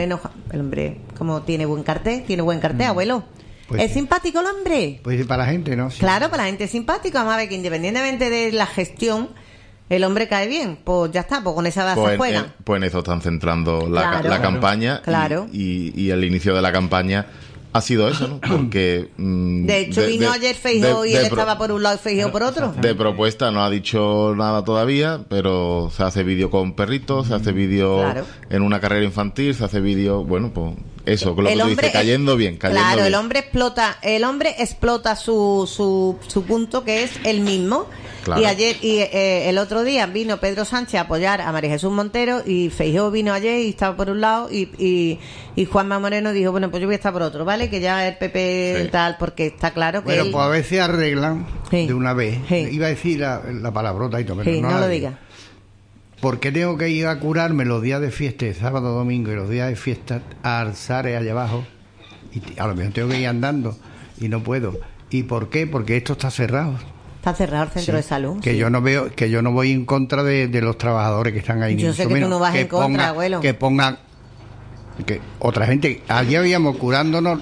el hombre como tiene buen cartel, abuelo. Pues ¿Es sí. simpático el hombre? Pues para la gente, ¿no? Sí. Claro, para la gente es simpático. Vamos a ver que independientemente de la gestión, el hombre cae bien. Pues ya está, pues con esa base Pues juegan. en eso están centrando Claro. la campaña. Claro. Y el inicio de la campaña ha sido eso, ¿no? Porque... De hecho, vino ayer Feijóo y él estaba por un lado y Feijóo por otro. De propuesta no ha dicho nada todavía, pero se hace vídeo con perritos, se hace vídeo Claro. en una carrera infantil, se hace vídeo, bueno, pues eso, con lo que El tú hombre dices, cayendo bien. Claro, bien. el hombre explota su punto, que es el mismo. Claro. Y ayer el otro día vino Pedro Sánchez a apoyar a María Jesús Montero y Feijóo vino ayer y estaba por un lado y Juanma Moreno dijo, bueno, pues yo voy a estar por otro, ¿vale? Que ya el PP tal, porque está claro que Bueno, él... pues a veces arreglan Sí. de una vez. Sí. Iba a decir la palabrota y todo, pero Sí, no la lo digo. diga. ¿Por qué tengo que ir a curarme los días de fiesta, sábado, domingo y los días de fiesta a Alzares allá abajo? Y a lo mejor tengo que ir andando y no puedo. ¿Y por qué? Porque esto está cerrado. Está cerrado el centro Sí. de salud. Que sí. yo no veo, que yo no voy en contra de los trabajadores que están ahí. Yo ni sé mucho que tú menos. no vas en contra, abuelo. Que pongan, que otra gente, allí habíamos curándonos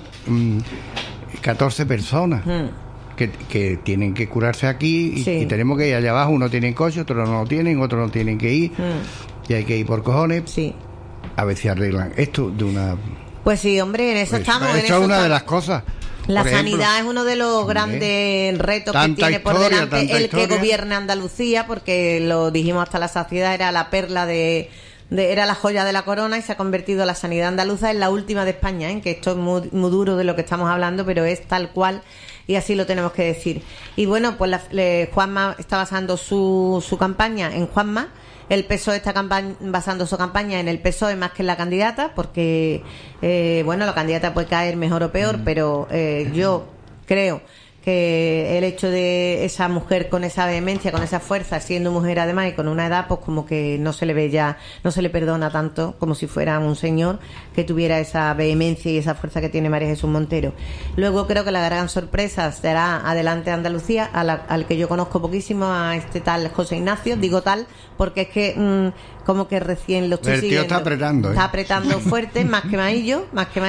14 personas. Que tienen que curarse aquí y, Sí. y tenemos que ir allá abajo. Unos tienen coche, otros no lo tienen, otros no tienen que ir y hay que ir por cojones. Sí. A ver si arreglan esto de una... Pues sí, hombre, en eso Pues estamos. en eso eso es una de estamos. las cosas. La Por ejemplo, sanidad es uno de los grandes retos que Tanta tiene por historia, delante tanta el que historia. gobierna Andalucía, porque lo dijimos hasta la saciedad, era la perla era la joya de la corona y se ha convertido la sanidad andaluza en la última de España, ¿eh? Que esto es muy, muy duro de lo que estamos hablando, pero es tal cual y así lo tenemos que decir. Y bueno, pues Juanma está basando su campaña en Juanma. El PSOE está basando su campaña en el PSOE más que en la candidata, porque, bueno, la candidata puede caer mejor o peor, pero yo creo que el hecho de esa mujer con esa vehemencia, con esa fuerza, siendo mujer además y con una edad, pues como que no se le ve ya, no se le perdona tanto como si fuera un señor que tuviera esa vehemencia y esa fuerza que tiene María Jesús Montero. Luego creo que la gran sorpresa será Adelante Andalucía, al que yo conozco poquísimo, a este tal José Ignacio, digo tal, porque es que como que recién lo estoy El tío siguiendo. está apretando, ¿eh? Está apretando fuerte, más que Maillo,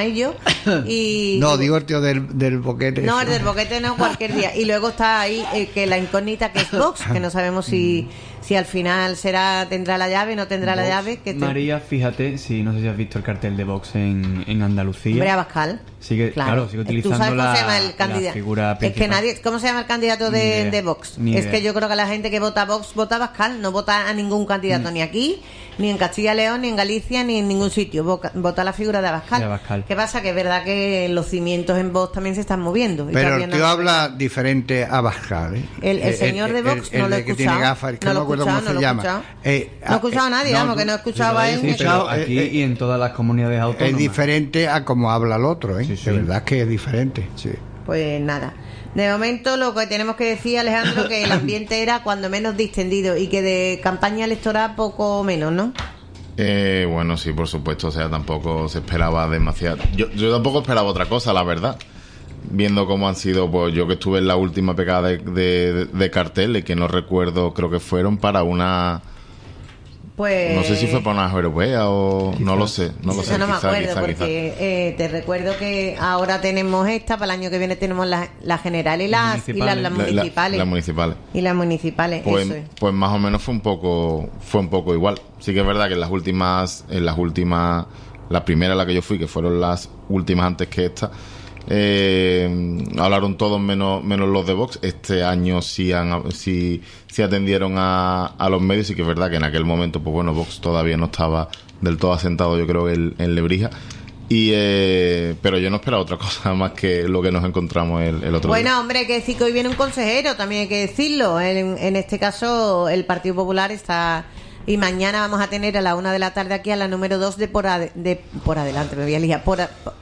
y... No, digo el tío del boquete. No, el del boquete no, cualquier día. Y luego está ahí que la incógnita que es Vox, que no sabemos si al final tendrá la llave, no tendrá la Vox, llave. María, fíjate, no sé si has visto el cartel de Vox en Andalucía. Hombre, Abascal. Sigue ¿Tú utilizando sabes cómo se llama la el candidato? figura Es que principal. ¿cómo se llama el candidato Ni idea. de Vox? Ni Es idea. que yo creo que la gente que vota a Vox vota a Abascal, no vota a ningún candidato, ni aquí, ni en Castilla y León, ni en Galicia, ni en ningún sitio. Vota a la figura de Abascal. De Abascal. ¿Qué pasa? Que es verdad que los cimientos en Vox también se están moviendo. y Pero todavía el no tío se habla ve. diferente a Abascal, ¿eh? El señor de Vox no lo he que escuchado. tiene gafas, es que no me acuerdo cómo se llama. No he escuchado a nadie, vamos, que no he escuchado a él. Sí, pero aquí y en todas las comunidades autónomas. Es diferente a como habla el otro, ¿eh? Sí, sí. De verdad que es diferente, sí. Pues nada. De momento lo que tenemos que decir, Alejandro, que el ambiente era cuando menos distendido y que de campaña electoral poco menos, ¿no? Bueno, sí, por supuesto. O sea, tampoco se esperaba demasiado. Yo tampoco esperaba otra cosa, la verdad. Viendo cómo han sido, pues yo que estuve en la última pegada de carteles, que no recuerdo, creo que fueron para una... Pues... No sé si fue para una europea o... No lo sé, no lo sé. Eso no me quizá, acuerdo, quizá. porque te recuerdo que ahora tenemos esta, para el año que viene tenemos la general y las municipales. Las municipales. Y las municipales, Pues, eso es. pues más o menos fue un poco igual. Sí que es verdad que en las últimas, la primera en la que yo fui, que fueron las últimas antes que esta, hablaron todos menos los de Vox. Este año sí atendieron a los medios, y que es verdad que en aquel momento, pues bueno, Vox todavía no estaba del todo asentado, yo creo, en Lebrija. Pero yo no esperaba otra cosa más que lo que nos encontramos el otro día. Bueno, hombre, hay que decir que hoy viene un consejero, también hay que decirlo. En este caso, el Partido Popular está... Y mañana vamos a tener a la 1 de la tarde aquí a la número 2 de por adelante, me voy a liar, por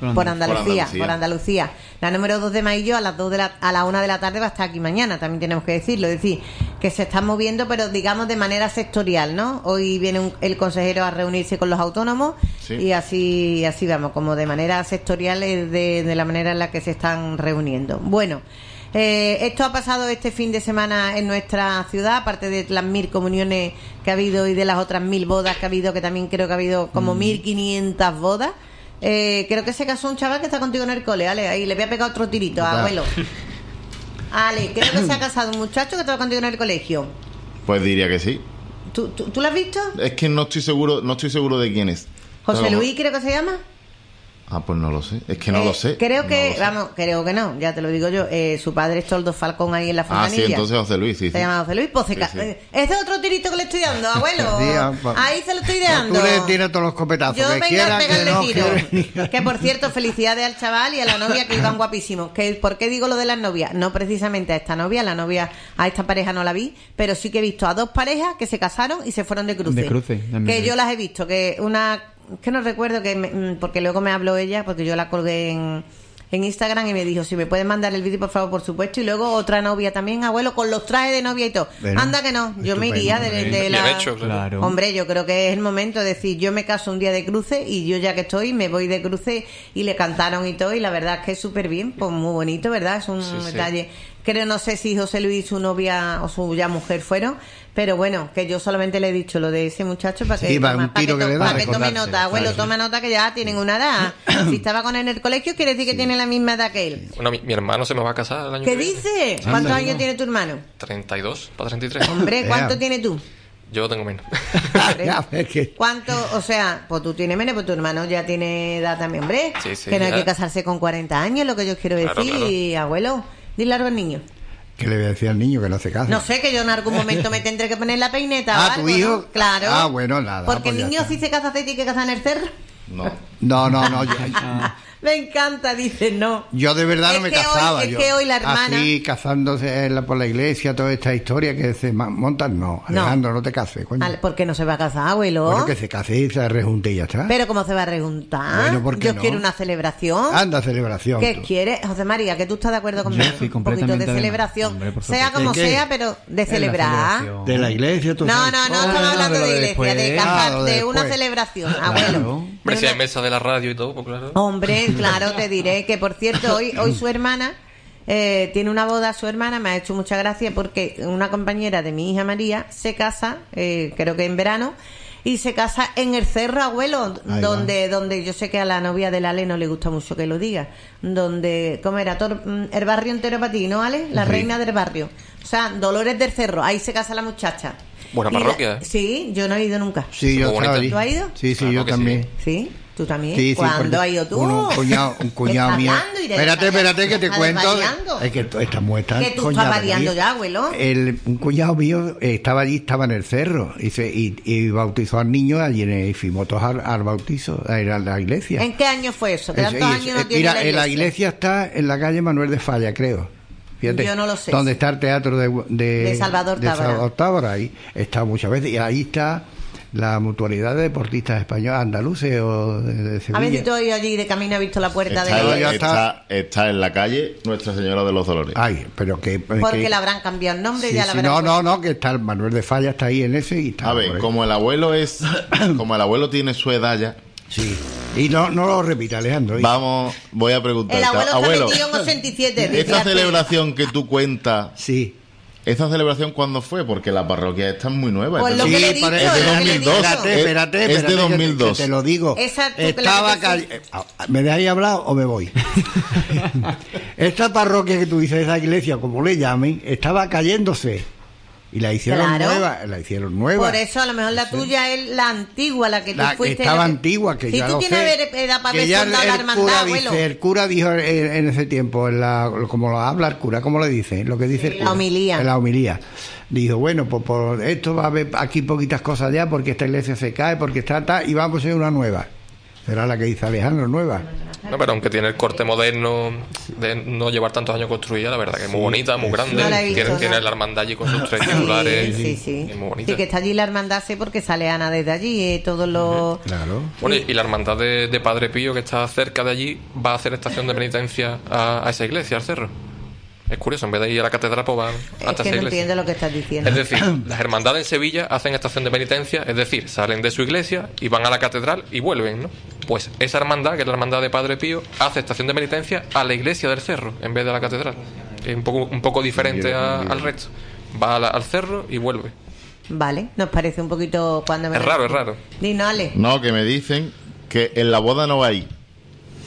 Andalucía. La número 2 de Maillo a la 1 de la tarde va a estar aquí mañana, también tenemos que decirlo. Es decir, que se están moviendo, pero digamos de manera sectorial, ¿no? Hoy viene el consejero a reunirse con los autónomos, sí. y así vamos, como de manera sectorial de la manera en la que se están reuniendo. Bueno, esto ha pasado este fin de semana en nuestra ciudad, aparte de las 1000 comuniones que ha habido y de las otras 1000 bodas que ha habido, que también creo que ha habido como 1500 bodas. Creo que se casó un chaval que está contigo en el cole, Ale, ahí le voy a pegar otro tirito, abuelo. Ale, creo que se ha casado un muchacho que estaba contigo en el colegio. Pues diría que sí. ¿Tú lo has visto? Es que no estoy seguro de quién es. José Pero- Luis creo que se llama. Ah, pues no lo sé. Es que no lo sé. Creo que, No lo sé. vamos, creo que no, ya te lo digo yo. Su padre es Toldo Falcón ahí en la Ah, Fontanilla. sí, entonces José Luis, sí. Se sí. llama José Luis. Pues Sí, sí. este es otro tirito que le estoy dando, abuelo. Sí, Ahí se lo estoy dando. Tú le tiras todos los copetazos. Yo que venga quiera, a que pegarle no tiro. quiera. Que por cierto, felicidades al chaval y a la novia que iban guapísimos. ¿Por qué digo lo de las novias? No precisamente a esta novia, a esta pareja no la vi, pero sí que he visto a dos parejas que se casaron y se fueron de cruce. De cruce, también. Que yo las he visto, que no recuerdo, porque luego me habló ella, porque yo la colgué en Instagram y me dijo, si me pueden mandar el vídeo, por favor, por supuesto. Y luego otra novia también, abuelo, con los trajes de novia y todo. Bueno, Anda que no, yo me iría de Bien la... hecho, Claro. Hombre, yo creo que es el momento de decir, yo me caso un día de cruce y yo ya que estoy me voy de cruce, y le cantaron y todo, y la verdad es que es súper bien, pues muy bonito, ¿verdad? Es un Sí, sí. detalle. Creo, no sé si José Luis, su novia o su ya mujer fueron, pero bueno, que yo solamente le he dicho lo de ese muchacho para que, Sí, para un tiro que le da, para que tome recordarse. nota, abuelo, Claro. toma nota que ya tienen una edad. Si estaba con él en el colegio, quiere decir que tiene la misma edad que él. Bueno, mi hermano se me va a casar el año ¿Qué que viene. dice? ¿Cuántos Anda, años no. tiene tu hermano? 32 para 33. Hombre, ¿cuánto Ea. tienes tú? Yo tengo menos. Ya, es que- ¿Cuánto? O sea, pues tú tienes menos, pues tu hermano ya tiene edad también, hombre. Sí, sí, que no hay ya. que casarse con 40 años, lo que yo quiero decir. Claro, claro. Y, abuelo, dile algo al niño. ¿Qué le voy a decir al niño que no se case? No sé, que yo en algún momento me tendré que poner la peineta. Ah, o algo, ¿tu hijo? ¿no? Claro. Ah, bueno, nada, Porque pues el ya niño, está. si se casa, se tiene que casar en el cerro. No. No. Me encanta, dice no. Yo de verdad Es no me que hoy- casaba. es yo. que hoy la hermana- Así, casándose por la iglesia, toda esta historia que se montan, no. No. Alejandro, no te cases, coño. ¿Por qué no se va a casar, abuelo? Bueno, que se case y se rejunte y ya está. Pero ¿cómo se va a rejuntar? Bueno, ¿por qué yo no? quiero una celebración. Anda, celebración. ¿Qué tú. quieres, José María? Que tú estás de acuerdo conmigo. sí, Un poquito completamente de de- celebración. Hombre, por sea supuesto. como ¿De qué? sea, pero de En la celebrar. celebración. De la iglesia, tú No, sabes. no, estamos hablando lo de de iglesia, de después. casar, lo de de una después. celebración, Claro. abuelo. Hombre, De si hay una- mesa de la radio y todo, pues claro. Hombre, claro, te diré que, por cierto, hoy su hermana tiene una boda, su hermana, me ha hecho mucha gracia porque una compañera de mi hija María se casa, creo que en verano, y se casa en el Cerro, abuelo, Ahí donde yo sé que a la novia del Ale no le gusta mucho que lo diga, donde, ¿cómo era? El barrio entero para ti, ¿no, Ale? La Sí. reina del barrio. O sea, Dolores del Cerro, ahí se casa la muchacha. Buena Y la- parroquia. Sí, yo no he ido nunca. Sí, yo Muy estaba bonita. allí. ¿Tú has ido? Sí, Claro yo que también. ¿Sí? ¿Tú también? Sí, sí, ¿Cuándo porque has ido tú? Un cuñado ¿Estás mío. hablando, Irene? Espérate, que te ¿Estás cuento. variando? Es que esta muestra. Que tú estás variando ya, abuelo. Un cuñado mío estaba allí, estaba en el cerro y bautizó al niño allí y fuimos todos al bautizo, a ir a la iglesia. ¿En qué año fue eso? ¿Qué Eso, tantos y años eso, no tiene mira, la la iglesia? iglesia está en la calle Manuel de Falla, creo. Fíjate, Yo no lo sé. Donde está el teatro de Salvador Tábara. Salvador Tábara, ahí está muchas veces. Y ahí está la mutualidad de deportistas españoles, andaluces o de Sevilla. A ver si tú hoy allí de camino has visto la puerta de Está, la ya iglesia. está en la calle Nuestra Señora de los Dolores. Ay, pero que... Porque le habrán cambiado el nombre y Sí, ya la sí, habrán no, que está el Manuel de Falla, está ahí en ese y está. A ver, por ahí. como el abuelo tiene su edad ya, Sí. Y no lo repita, Alejandro. voy a preguntarte. El abuelo está Abuelo, metido en 87. dice esta así. celebración que tú cuentas, Sí. ¿esta celebración cuándo fue? Porque la parroquia esta es muy nueva. Pues es lo de que dos- le he dicho, parece- es de lo que le he 2002. dicho. Espérate, Es de que te- 2002. que te lo digo. Esa tú que Estaba le metes- ¿Me dejáis hablar o me voy? Esta parroquia que tú dices, esa iglesia, como le llamen, estaba cayéndose. Y la hicieron Claro. nueva, la hicieron nueva. Por eso a lo mejor la tuya es la antigua, la que tú La que fuiste. estaba la que- antigua, que si ya tú lo tienes sé, edad para que haber ya fundado la hermandad, cura abuelo. dice, el cura dijo en ese tiempo, como lo habla el cura, ¿cómo le dice? Lo que dice el La cura. homilía. En la homilía. Dijo, bueno, pues por esto va a haber aquí poquitas cosas ya, porque esta iglesia se cae, porque está, y vamos a hacer una nueva. Será la que dice Alejandro, nueva. No, pero aunque tiene el corte moderno de no llevar tantos años construida, la verdad que es muy bonita, muy grande. No la he visto, Tiene no. la hermandad allí con sus tres titulares. Sí. Es muy bonita. Sí, que está allí la hermandad, sí, porque sale Ana desde allí, todos los... Claro. Bueno, y la hermandad de Padre Pío, que está cerca de allí, va a hacer estación de penitencia a esa iglesia, al cerro. Es curioso, en vez de ir a la catedral, pues van Es hasta que esa no iglesia. entiendo lo que estás diciendo. Es decir, las hermandades en Sevilla hacen estación de penitencia, es decir, salen de su iglesia y van a la catedral y vuelven, ¿no? Pues esa hermandad, que es la hermandad de Padre Pío, hace estación de penitencia a la iglesia del cerro en vez de a la catedral. Es un poco diferente al resto. Va al cerro y vuelve. Vale, nos parece un poquito... cuando me Es raro, es raro. Dinos, Ale. No, que me dicen que en la boda no va a ir.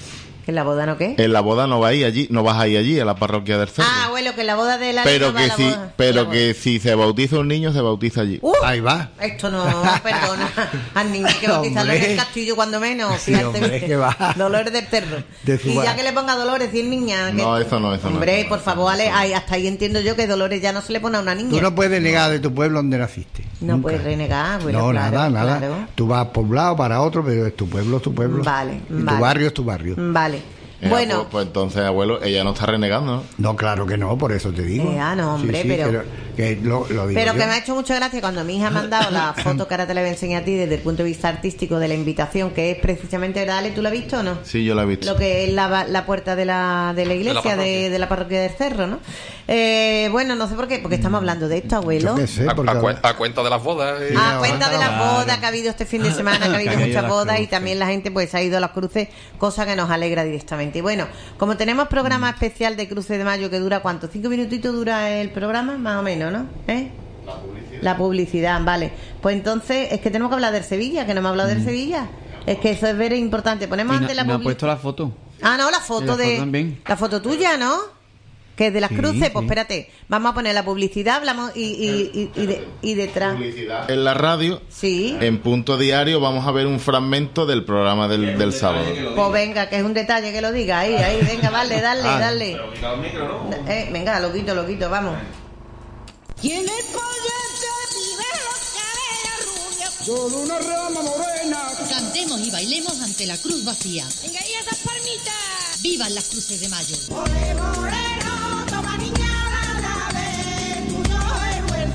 ¿Que en la boda no qué? En la boda no vas a ir allí, a la parroquia del Cerro. Ah, abuelo, que en la boda de la pero no va que a la si, boda. pero La que boda. si se bautiza un niño, se bautiza allí. Ahí va. Esto no, perdona. Al niño hay que bautizarlo en Hombre. el castillo cuando menos. Sí, hombre, que va. Dolores del Cerro. De su Y ya bar. que le ponga Dolores, 100 niñas. No, eso no. Hombre, no, por favor, Ale, eso no. ay, hasta ahí entiendo yo que Dolores ya no se le pone a una niña. Tú no puedes negar de tu pueblo donde naciste. No Nunca. puedes renegar, abuelo. No, claro, nada. claro. Tú vas por un lado, para otro, pero es tu pueblo, es tu pueblo. Vale, Y vale. tu barrio es tu barrio. Vale. Bueno, pues entonces, abuelo, ella no está renegando, ¿no? No, claro que no, por eso te digo. No, hombre, pero- que lo digo Pero yo. que me ha hecho mucha gracia cuando mi hija me ha mandado la foto que ahora te la voy a enseñar a ti desde el punto de vista artístico de la invitación, que es precisamente, ¿verdad, Ale? ¿Tú la has visto o no? Sí, yo la he visto. Lo que es la puerta de la iglesia, parroquia. de la parroquia del Cerro, ¿no? Bueno, no sé por qué, porque estamos hablando de esto, abuelo. Yo qué sé, porque A cuenta de las bodas. A cuenta de las Claro. bodas que ha habido este fin de semana, que ha habido Que han ido muchas las bodas y cruces. también la gente pues ha ido a las cruces, cosa que nos alegra directamente. Y bueno, como tenemos programa especial de Cruce de Mayo que dura, ¿cuánto? 5 minutitos dura el programa, más o menos, ¿no? La publicidad, vale. Pues entonces, es que tenemos que hablar del Sevilla, que no hemos hablado del Sevilla. Es que eso es ver importante. Ponemos Y antes la no ha publicidad. puesto la foto. Ah, no, la foto La de. foto también. La foto tuya, ¿no? Que es de las Sí, cruces. Pues sí. espérate, vamos a poner la publicidad, hablamos y detrás. En la radio, Sí. en Punto Diario, vamos a ver un fragmento del programa del sábado. Pues venga, que es un detalle que lo diga. Ahí, venga, vale, dale. Venga, lo quito, vamos. ¿Quién es pollete? Vive los cabellos rubios. Solo una rama morena. Cantemos y bailemos ante la cruz vacía. Venga, y esas palmitas. ¡Vivan las cruces de mayo! Ole, moreno, toma niña, la vez, tuyo es buen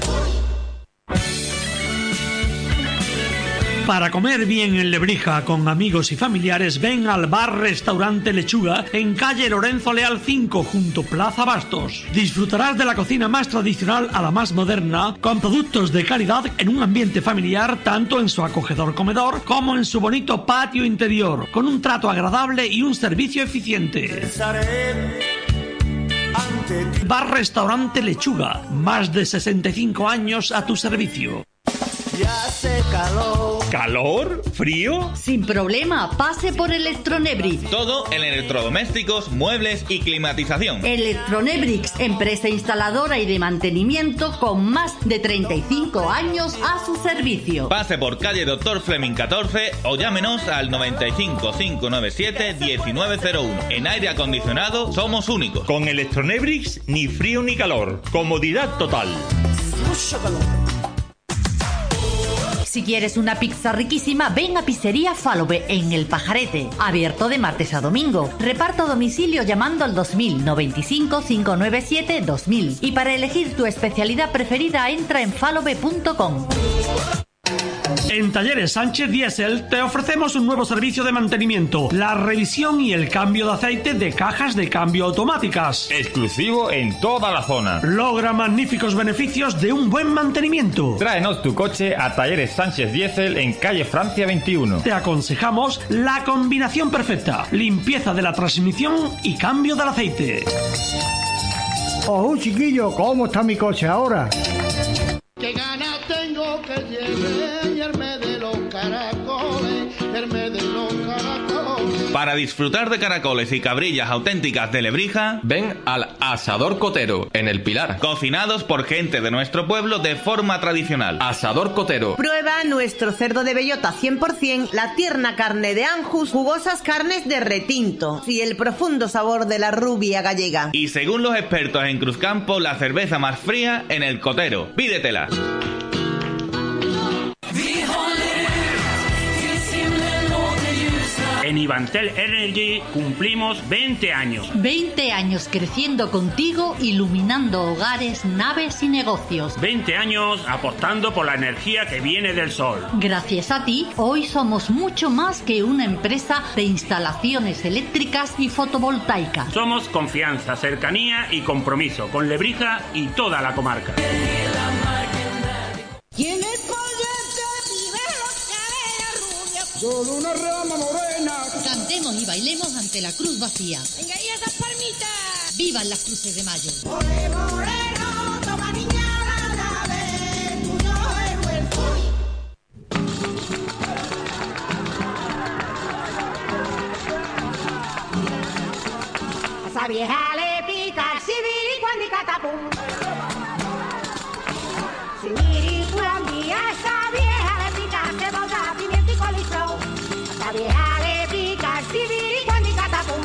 Para comer bien en Lebrija con amigos y familiares, ven al bar-restaurante Lechuga en calle Lorenzo Leal 5, junto Plaza Bastos. Disfrutarás de la cocina más tradicional a la más moderna, con productos de calidad en un ambiente familiar, tanto en su acogedor comedor como en su bonito patio interior, con un trato agradable y un servicio eficiente. Bar-restaurante Lechuga, más de 65 años a tu servicio. ¿Calor? ¿Frío? Sin problema, pase por Electronebrix. Todo en electrodomésticos, muebles y climatización. Electronebrix, empresa instaladora y de mantenimiento con más de 35 años a su servicio. Pase por calle Dr. Fleming 14 o llámenos al 95 597 1901. En aire acondicionado somos únicos. Con Electronebrix, ni frío ni calor. Comodidad total. Si quieres una pizza riquísima, ven a Pizzería Falobe en El Pajarete. Abierto de martes a domingo. Reparto a domicilio llamando al 2000 95 597 2000. Y para elegir tu especialidad preferida, entra en falobe.com. En Talleres Sánchez Diesel te ofrecemos un nuevo servicio de mantenimiento, la revisión y el cambio de aceite de cajas de cambio automáticas. Exclusivo en toda la zona. Logra magníficos beneficios de un buen mantenimiento. Tráenos tu coche a Talleres Sánchez Diesel en calle Francia 21. Te aconsejamos la combinación perfecta, limpieza de la transmisión y cambio del aceite. Ojo, chiquillo, ¿cómo está mi coche ahora? Qué ganas tengo que llevarme de los caracoles, verme de los caracoles. Para disfrutar de caracoles y cabrillas auténticas de Lebrija, Ven al Asador Cotero, en El Pilar. cocinados por gente de nuestro pueblo de forma tradicional. Asador Cotero. Prueba nuestro cerdo de bellota 100%, la tierna carne de Anjus, jugosas carnes de retinto y el profundo sabor de la rubia gallega. Y según los expertos en Cruzcampo, la cerveza más fría en el Cotero. Pídetela. En Ivantel Energy cumplimos 20 años. 20 años creciendo contigo, iluminando hogares, naves y negocios. 20 años apostando por la energía que viene del sol. Gracias a ti, hoy somos mucho más que una empresa de instalaciones eléctricas y fotovoltaicas. Somos confianza, cercanía y compromiso con Lebrija y toda la comarca. ¿Quién es pollete? Vive los cabellos rubios. Solo una rama morena. Cantemos y bailemos ante la cruz vacía. Venga, y esas palmitas. ¡Vivan las cruces de mayo! Ole, moreno, toma niña, la vez, tuyo es buen esa vieja le pica el sibiri, catapum. Sibiri, cuandi, a esa vieja le pica cebolla, pimiento y coliflor. A esa vieja le pica el sibiri, cuandi, catapum.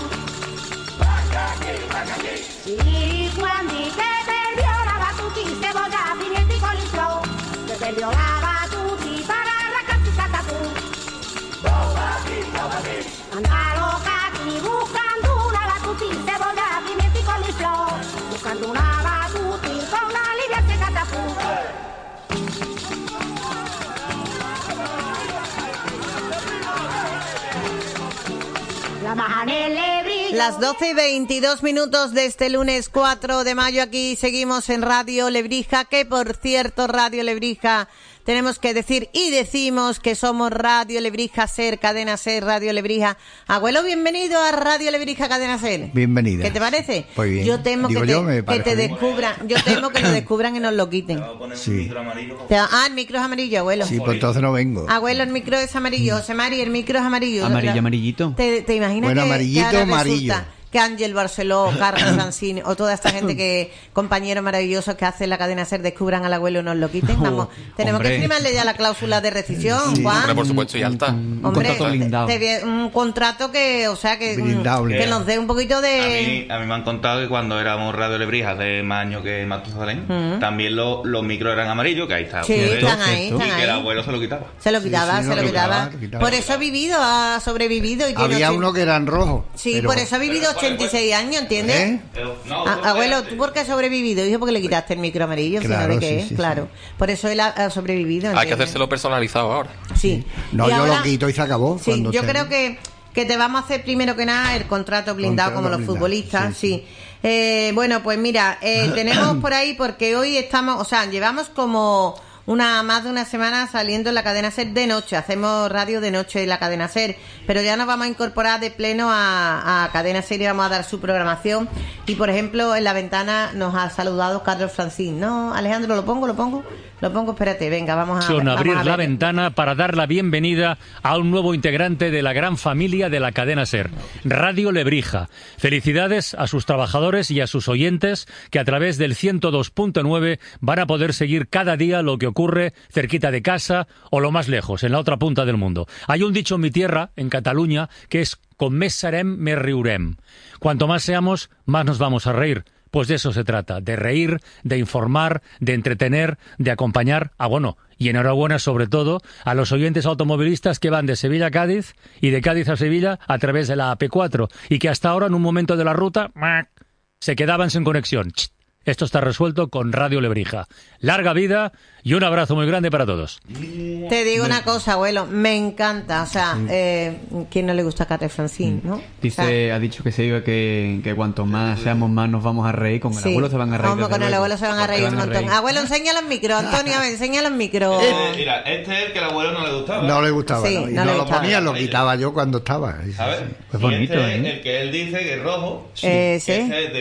Sibiri, cuandi, te perdió la batuti, cebolla, pimiento y coliflor. Te perdió la batuti para arrancar tu catapum. Anda loca aquí buscando una batuti, cebolla, pimiento y coliflor. Buscando una batuti con una alivia de catapum. La majanele brilla. Las 12:22 de este lunes 4 de mayo. Aquí seguimos en Radio Lebrija, que por cierto, Radio Lebrija, tenemos que decir y decimos que somos Radio Lebrija Ser, Cadena Ser, Radio Lebrija. Abuelo, bienvenido a Radio Lebrija, Cadena Ser. Bienvenida. ¿Qué te parece? Pues bien. Yo temo Digo que yo, me te parece bien. descubran. Yo temo que lo descubran y nos lo quiten. Sí. El micro es amarillo, abuelo. Sí, pues entonces no vengo. Abuelo, el micro es amarillo. José Mari, el micro es amarillo. Amarillito. ¿Te imaginas Bueno, que amarillito, ahora amarillo. resulta que Ángel Barceló, Carlos Francini o toda esta gente que, compañeros maravillosos que hacen la cadena Ser, descubran al abuelo y nos lo quiten? Vamos, tenemos hombre. que firmarle ya la cláusula de rescisión, Sí. Juan. Hombre, por supuesto, y alta. Un Hombre, contrato blindado. un contrato que, o sea, que Blindable. nos dé un poquito de... A mí me han contado que cuando éramos Radio Lebrija hace más años que Matusalén, también los micros eran amarillos, que ahí está. Sí, están ahí, y están que ahí. el abuelo se lo quitaba. Se lo quitaba, sí, se no, lo quitaba. lo quitaba. Por eso ha sobrevivido. Y tiene Había 80. uno que eran rojos. Sí, pero- por eso ha vivido 86 años, ¿entiendes? ¿Eh? Abuelo, ¿tú por qué has sobrevivido? Dijo porque le quitaste el micro amarillo, Claro, sino de qué, sí, sí, claro. Por eso él ha sobrevivido. Hay que ¿entiendes? hacérselo personalizado ahora. Sí. No, Y yo ahora- lo quito y se acabó. Sí, cuando yo te- creo que te vamos a hacer primero que nada el contrato blindado Contrato como los blindado, futbolistas, sí, sí. Bueno, pues mira, tenemos por ahí, porque hoy estamos, o sea, llevamos como más de una semana saliendo en la cadena Ser de noche, hacemos radio de noche en la cadena Ser, pero ya nos vamos a incorporar de pleno a cadena Ser y vamos a dar su programación. Y por ejemplo, en la ventana nos ha saludado Carlos Francín. No, Alejandro, lo pongo, espérate, venga, vamos a Abrir vamos a la ver. ventana para dar la bienvenida a un nuevo integrante de la gran familia de la cadena Ser, Radio Lebrija. Felicidades a sus trabajadores y a sus oyentes que a través del 102.9 van a poder seguir cada día lo que ocurre cerquita de casa o lo más lejos, en la otra punta del mundo. Hay un dicho en mi tierra, en Cataluña, que es con més serem, més riurem. Cuanto más seamos, más nos vamos a reír. Pues de eso se trata, de reír, de informar, de entretener, de acompañar. Y enhorabuena sobre todo a los oyentes automovilistas que van de Sevilla a Cádiz y de Cádiz a Sevilla a través de la AP4 y que hasta ahora en un momento de la ruta se quedaban sin conexión. Esto está resuelto con Radio Lebrija. Larga vida y un abrazo muy grande para todos. Te digo una cosa, abuelo, me encanta, o sea, ¿quién no le gusta a Carlos Francín, no? Ha dicho que se diga que cuanto más seamos, más nos vamos a reír. Con el Sí. abuelo se van a reír. Vamos, desde con el luego. abuelo se van a reír Se un van a montón. reír. Abuelo, enseña los micros, Antonio, a ver, enseña los micros. Mira, este es el que al abuelo no le gustaba. No le gustaba, Sí, ¿no? Y no no, le lo gustaba. ponía, lo quitaba yo cuando estaba. Sí, sí, ¿Sabes? sí. Pues Y bonito, este es ¿eh? el que él dice que es rojo. Sí. Este es desde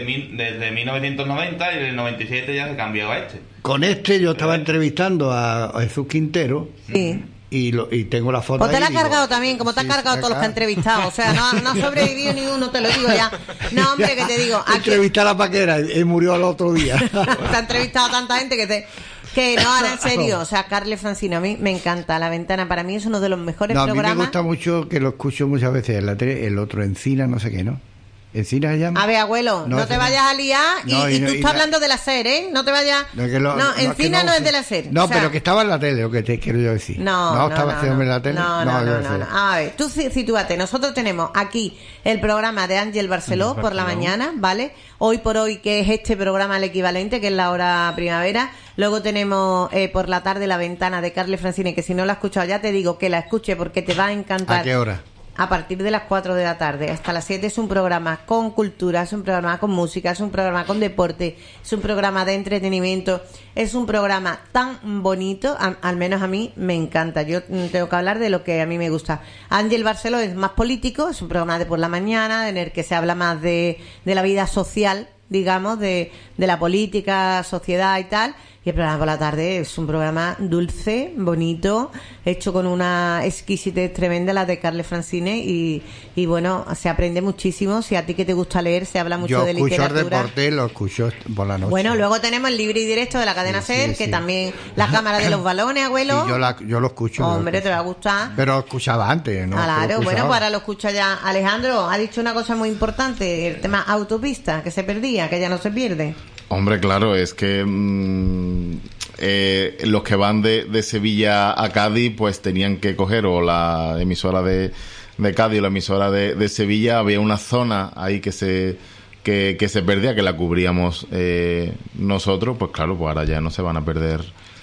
1990 y en el 97 ya se cambió a este. Con este yo estaba entrevistando a Jesús Quintero Sí. y tengo la foto Pues te ahí la ha y digo, cargado también, como te ha sí, cargado todos los que ha acá. entrevistado. O sea, no ha sobrevivido ni uno, te lo digo ya. No, hombre, que te digo. Aquí Entrevisté a la Paquera y murió al otro día. te ha entrevistado tanta gente que no, ahora en serio. O sea, Carles Francino, a mí me encanta. La Ventana para mí es uno de los mejores No, a mí me programas. gusta mucho, que lo escucho muchas veces en la tele, el otro Encina, no sé qué, ¿no? ¿Encina se llama? A ver, abuelo, no te ese vayas a liar No, y no, tú y estás la- hablando de la SER, ¿eh? No te vayas... No, que lo- no, es que Encina no es de la SER. No, o sea, pero que estaba en la tele, lo que te quiero yo decir. No, estaba este hombre en la tele. No. A ver, tú sitúate. Nosotros tenemos aquí el programa de Ángel Barceló por la mañana, ¿vale? Hoy por hoy, que es este programa el equivalente, que es la hora primavera. Luego tenemos por la tarde La Ventana de Carles Francini, que si no la has escuchado ya te digo que la escuche porque te va a encantar. ¿A qué hora? A partir de las 4 de la tarde hasta las 7 es un programa con cultura, es un programa con música, es un programa con deporte, es un programa de entretenimiento, es un programa tan bonito, al menos a mí me encanta. Yo tengo que hablar de lo que a mí me gusta. Ángel Barceló es más político, es un programa de por la mañana en el que se habla más de la vida social, digamos, de la política, sociedad y tal. Y el programa por la tarde es un programa dulce, bonito, hecho con una exquisitez tremenda, la de Carles Francine, y bueno, se aprende muchísimo. Si a ti que te gusta leer, se habla mucho de literatura. Yo escucho el deporte, lo escucho por la noche. Bueno, luego tenemos el libre y directo de la cadena SER, que también la cámara de los balones, abuelo. Sí, yo lo escucho. Hombre, te va a gustar. Pero lo escuchaba antes, ¿no? Claro, bueno, pues ahora lo escucha ya. Alejandro ha dicho una cosa muy importante, el tema autopista, que se perdía, que ya no se pierde. Hombre, claro, es que los que van de Sevilla a Cádiz, pues tenían que coger o la emisora de Cádiz o la emisora de Sevilla. Había una zona ahí que se perdía, que la cubríamos nosotros. Pues claro, pues ahora ya no se van a perder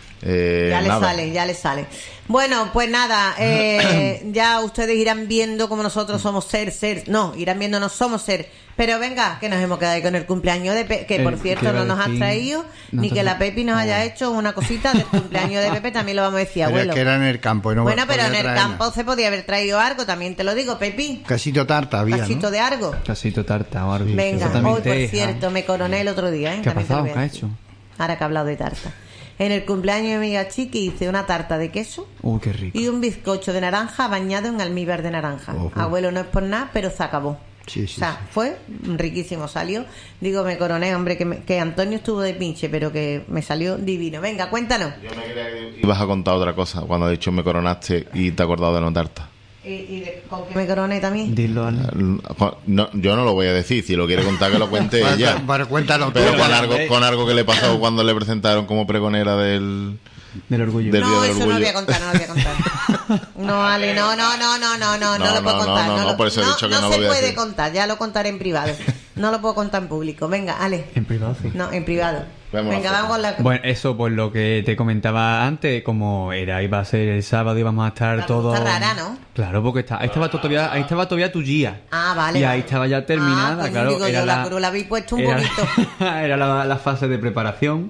ya le sale. Bueno, pues nada, ya ustedes irán viendo como nosotros somos irán viendo no somos ser. Pero venga, que nos hemos quedado ahí con el cumpleaños de Pepe, que por cierto no nos has traído, ni que la Pepi nos haya hecho una cosita del cumpleaños de Pepe, también lo vamos a decir, abuelo. Pero es que era en el campo y no bueno, pero en el traer campo nada. se podía haber traído algo, también te lo digo, Pepi. Casito tarta había, Casito de algo. Casito tarta o algo. Venga, hoy por cierto, me coroné el otro día, ¿Qué ha pasado? ¿Qué ha hecho? Ahora que he hablado de tarta. En el cumpleaños de mi amiga Chiqui hice una tarta de queso qué rico. y un bizcocho de naranja bañado en almíbar de naranja. Abuelo, no es por nada, pero se acabó. Sí, o sea, fue riquísimo, salió. Digo, me coroné, hombre, que Antonio estuvo de pinche, pero que me salió divino. Venga, cuéntanos. Yo me creía que ibas a contar otra cosa cuando has dicho me coronaste y te has acordado de la tarta. ¿Con qué me coroné también? Dilo, Ale. No, yo no lo voy a decir. Si lo quiere contar, que lo cuente ella. Pero cuéntalo tú. Pero con algo que le pasó cuando le presentaron como pregonera del orgullo. No, eso no lo voy a contar, No, Ale, no lo puedo contar. No, por eso he dicho que no lo voy a decir. No se puede contar, ya lo contaré en privado. No lo puedo contar en público. Venga, Ale. En privado, sí. No, en privado. Venga, vamos con la... Bueno, eso pues lo que te comentaba antes, como iba a ser el sábado, íbamos a estar todos... Está rara, ¿no? Claro, porque ahí estaba todavía tu guía. Ah, vale. Y ahí estaba ya terminada, pues claro. Digo, yo la cruz la habéis puesto un poquito. Era la fase de preparación.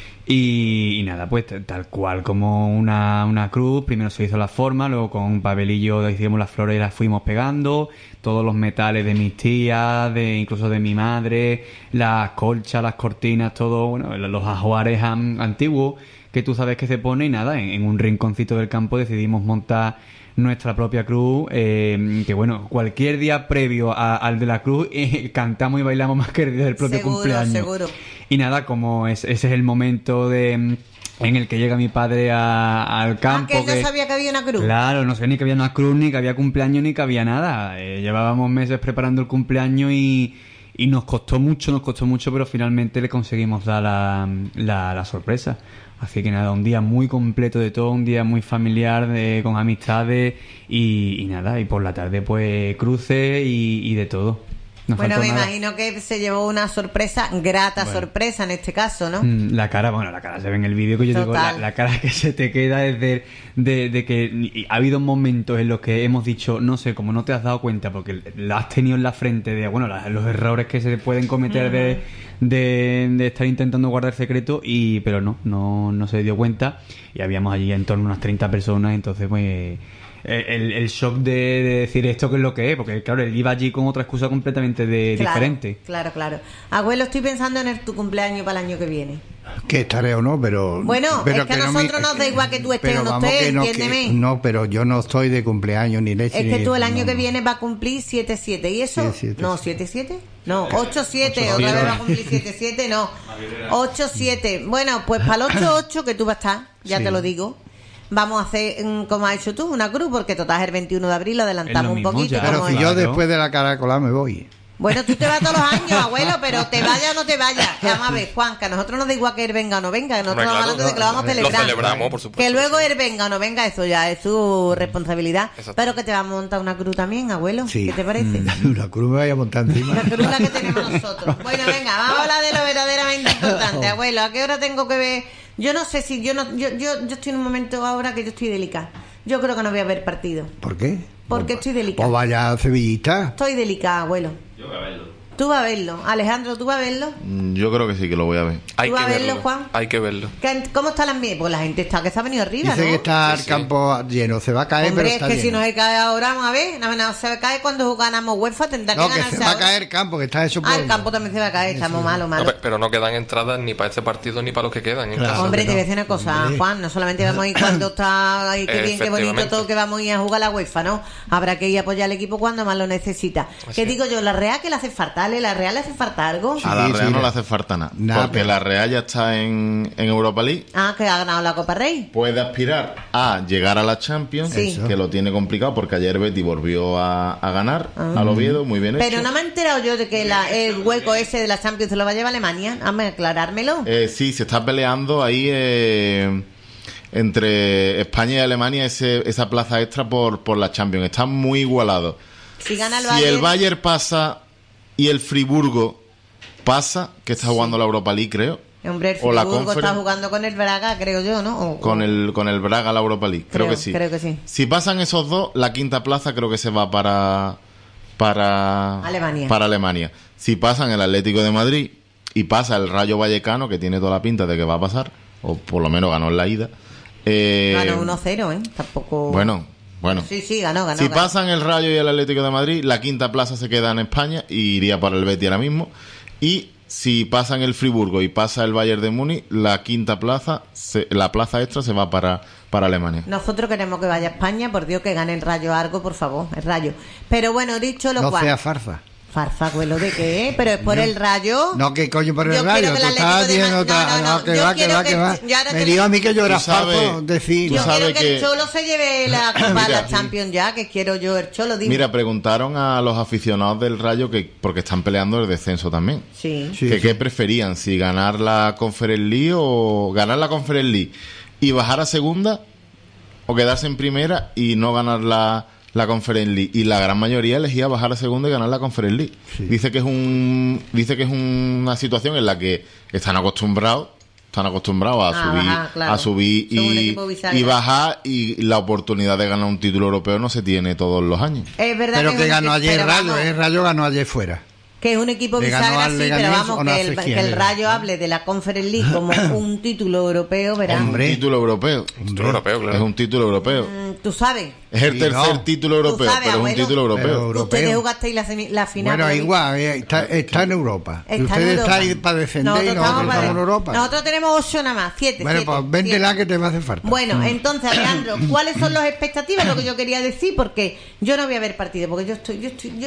Y nada, pues tal cual como una cruz. Primero se hizo la forma, luego con un papelillo hicimos las flores y las fuimos pegando, todos los metales de mis tías, incluso de mi madre, las colchas, las cortinas, todo, bueno, los ajuares antiguos que tú sabes que se pone. Y nada, en un rinconcito del campo decidimos montar nuestra propia cruz, que bueno, cualquier día previo al de la cruz cantamos y bailamos más que el día del propio cumpleaños. Seguro. Y nada, como ese es el momento en el que llega mi padre al campo. ¿Que no sabía que había una cruz? Claro, no sabía ni que había una cruz, ni que había cumpleaños, ni que había nada. Llevábamos meses preparando el cumpleaños y nos costó mucho, pero finalmente le conseguimos dar la sorpresa. Así que nada, un día muy completo de todo, un día muy familiar, con amistades y nada, y por la tarde pues cruces y de todo. No bueno, me nada. imagino que se llevó una sorpresa, sorpresa en este caso, ¿no? La cara se ve en el vídeo, que yo Total. digo, la cara que se te queda es de que ha habido momentos en los que hemos dicho, no sé, como no te has dado cuenta, porque la has tenido en la frente de, bueno, los errores que se pueden cometer de estar intentando guardar secreto, pero no se dio cuenta, y habíamos allí en torno a unas 30 personas, entonces pues... El shock de decir esto que es lo que es, porque claro, él iba allí con otra excusa completamente diferente. Claro. Abuelo, estoy pensando en tu cumpleaños para el año que viene. Que estaré o no, pero... Bueno, pero es que a nosotros nos da igual que tú estés o no estés, entiéndeme. No, pero yo no estoy de cumpleaños ni leche. Es que tú el año que viene vas a cumplir 7-7, ¿y eso? 7-7. No, 7-7. No, 8-7, otra vez va a cumplir 7-7, no. 8-7. Bueno, pues para el 8-8 que tú vas a estar, ya te lo digo. Vamos a hacer, como has hecho tú, una cruz, porque total es el 21 de abril, lo adelantamos un poquito. Ya, pero si yo después de la caracola me voy. Bueno, tú te vas todos los años, abuelo, pero te vayas o no te vayas. Vamos a ver, Juan, que a nosotros nos da igual que él venga o no venga, que nosotros vamos hablando de que lo vamos a celebrar. Lo celebramos, por supuesto. Que luego él venga o no venga, eso ya es su responsabilidad. Pero que te vamos a montar una cruz también, abuelo. Sí. ¿Qué te parece? Una cruz me vaya a montar encima. La cruz la que tenemos nosotros. Bueno, venga, vamos a hablar de lo verdaderamente importante, abuelo. ¿A qué hora tengo que ver? Yo no sé si yo estoy en un momento ahora que yo estoy delicada. Yo creo que no voy a ver partido. ¿Por qué? Porque estoy delicada. Pues vaya a Sevillita. Estoy delicada, abuelo. Yo voy a verlo. Tú vas a verlo. Alejandro, ¿tú vas a verlo? Yo creo que sí que lo voy a ver. Hay ¿Tú que vas a verlo, verlo, Juan? hay que verlo. ¿Cómo está el ambiente? Pues la gente está que se ha venido arriba, Dice ¿no? que está el Sí. campo lleno, se va a caer, Hombre, pero es está que lleno. si no se cae ahora, vamos a ver, no se cae cuando ganamos UEFA, tendrá No, que que ganarse se va a ahora. caer el campo, que está hecho por... El campo también se va a caer, estamos malos, No, malos. pero no quedan entradas ni para este partido ni para los que quedan. en Claro. casa. Hombre, que te voy a no. decir una cosa, Hombre. Juan, no solamente vamos a ir cuando está ahí, qué bien, qué bonito Efectivamente. todo, que vamos a ir a jugar la UEFA, ¿no? Habrá que ir a apoyar al equipo cuando más lo necesita. ¿Qué digo yo? ¿La Real que le hace falta? ¿Ale? ¿La Real le hace falta algo? A la Sí, Real sí, no le hace falta nada. Nada, Porque pero- la Real ya está en Europa League. Ah, que ha ganado la Copa Rey. Puede aspirar a llegar a la Champions, Sí. que lo tiene complicado porque ayer Betis volvió a ganar al Oviedo, muy bien hecho. Pero no me he enterado yo de que el hueco ese de la Champions se lo va a llevar Alemania. Hazme aclarármelo. Sí, se está peleando ahí entre España y Alemania esa plaza extra por la Champions. Está muy igualado. Si gana el Si Bayern, el Bayern pasa y el Friburgo pasa, que está jugando la Europa League, creo, hombre, el o la Friburgo está Conference- jugando con el Braga, creo yo, ¿no? con el Braga la Europa League, creo que sí. Creo que sí. Si pasan esos dos, la quinta plaza creo que se va para Alemania. Para Alemania. Si pasan el Atlético de Madrid y pasa el Rayo Vallecano, que tiene toda la pinta de que va a pasar, o por lo menos ganó en la ida. Ganó 1-0, ¿eh? Tampoco... Bueno. Sí, ganó. Si ganó. pasan el Rayo y el Atlético de Madrid, la quinta plaza se queda en España y iría para el Betis ahora mismo. Y si pasan el Friburgo y pasa el Bayern de Múnich, la quinta plaza, la plaza extra se va para Alemania. Nosotros queremos que vaya a España, por Dios, que gane el Rayo algo, por favor, el Rayo. Pero bueno, dicho lo No cual... sea farsa. Farsa, abuelo, ¿de qué? Pero es por el Rayo... No, que coño por el Yo Rayo. quiero que Tú el estás Atlético de diciendo Madrid- no, que yo va, quiero que- que va. yo ahora Me te- dijo a mí que yo era Tú sabes- farso decir. Yo Tú sabes quiero que el que- Cholo se lleve la Copa Mira, de la Champions ya, que quiero yo el Cholo, dime. Mira, preguntaron a los aficionados del Rayo porque están peleando el descenso también. Sí. Sí, que sí. qué preferían, si ganar la Conference League o ganar la Conference League y bajar a segunda, o quedarse en primera y no ganar la Conference League. Y la gran mayoría elegía bajar a segunda y ganar la Conference League. Sí. Dice que es una situación en la que están acostumbrados Claro. a subir Son un y equipo bisagra. y bajar, y la oportunidad de ganar un título europeo no se tiene todos los años. Es verdad Pero es que un ganó equipo- ayer pero Rayo, vamos, el Rayo ganó ayer fuera. que es un equipo Le ganó bisagra, al sí, Leganés, pero vamos, o no que sé el, quién que el era. Rayo hable de la Conference League como un título europeo, verás. Hombre. Un título europeo. Título europeo, claro. Es un título europeo. Tú sabes. Es el Sí, tercer no. título europeo, sabes, pero es un abuelo. título europeo. Pero europeo. Ustedes jugasteis la final. Bueno, pero- igual, está en Europa. Está en Ustedes Europa. estáis para defender y nosotros estamos en Europa. Nosotros tenemos 8 nada más, 7. Bueno, pues véndela que te va a hacer falta. Bueno, entonces, Alejandro, ¿cuáles son las expectativas? Lo que yo quería decir, porque yo no voy a ver partido, porque yo estoy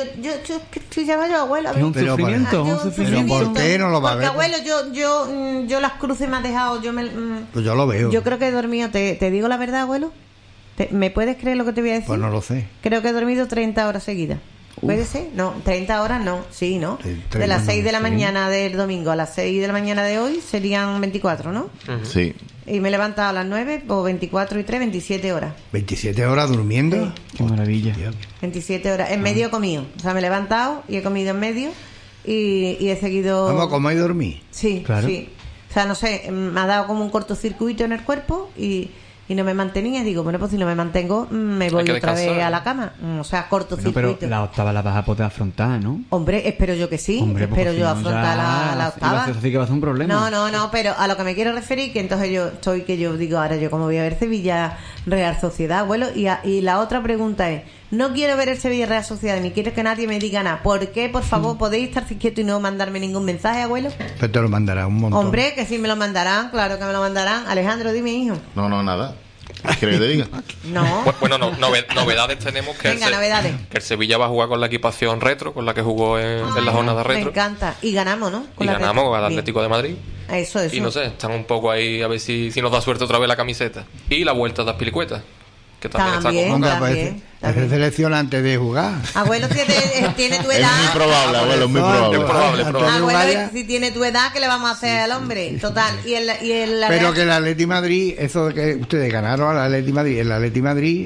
ya mayor, abuelo. Es un Pero sufrimiento, Ah, yo, un sufrimiento. ¿por qué no lo va a Porque, ver? abuelo, yo las cruces me has dejado, Pues yo lo veo. yo creo que he dormido, te digo la verdad, abuelo. ¿Me puedes creer lo que te voy a decir? Pues no lo sé. Creo que he dormido 30 horas seguidas. ¿Puede ser? No, 30 horas no. Sí, ¿no? De las 6 de la mañana del domingo a las 6 de la mañana de hoy serían 24, ¿no? Sí. Y me he levantado a las 9, o 24 y 3, 27 horas. 27 horas durmiendo. Qué maravilla. 27 horas. En medio he comido. O sea, me he levantado y he comido en medio y he seguido... Vamos, como hay dormir. Sí, Claro. sí. O sea, no sé, me ha dado como un cortocircuito en el cuerpo y no me mantenía. Digo, bueno, pues si no me mantengo, me voy que otra vez descansar, a ¿no? la cama. O sea, Bueno, cortocircuito. pero la octava la vas a poder afrontar, ¿no? Hombre, espero yo que sí. Hombre, porque espero si yo no afrontar ya la octava. Eso sí que va a ser un problema. No, pero a lo que me quiero referir, que entonces yo digo, ahora yo como voy a ver Sevilla Real Sociedad, abuelo, y la otra pregunta es, no quiero ver el Sevilla Real Sociedad, ni quiero que nadie me diga nada. ¿Por qué, por favor, podéis estar quietos y no mandarme ningún mensaje, abuelo? Pero te lo mandará un montón. Hombre, que sí me lo mandarán, claro que me lo mandarán. Alejandro, dime, hijo. No, nada. ¿Quieres que te diga? No. Bueno, novedades tenemos que Venga, novedades. que el Sevilla va a jugar con la equipación retro, con la que jugó en la jornada Me retro. encanta. Y ganamos, ¿no? Y la ganamos Retro. al Atlético de Madrid. Bien. Eso. Y no sé, están un poco ahí a ver si nos da suerte otra vez la camiseta. Y la vuelta de las pilicuetas, que también También. está Onda, convocada. pues, hace selección antes de jugar. Abuelo, tiene tu Es edad. muy probable, abuelo, es muy probable. Es probable. Antes de Abuelo, jugar ya. si tiene tu edad, ¿qué le vamos a hacer al hombre? Total. Y la Pero Real- que el Atleti Madrid, eso de que ustedes ganaron al Atleti Madrid, el Atleti Madrid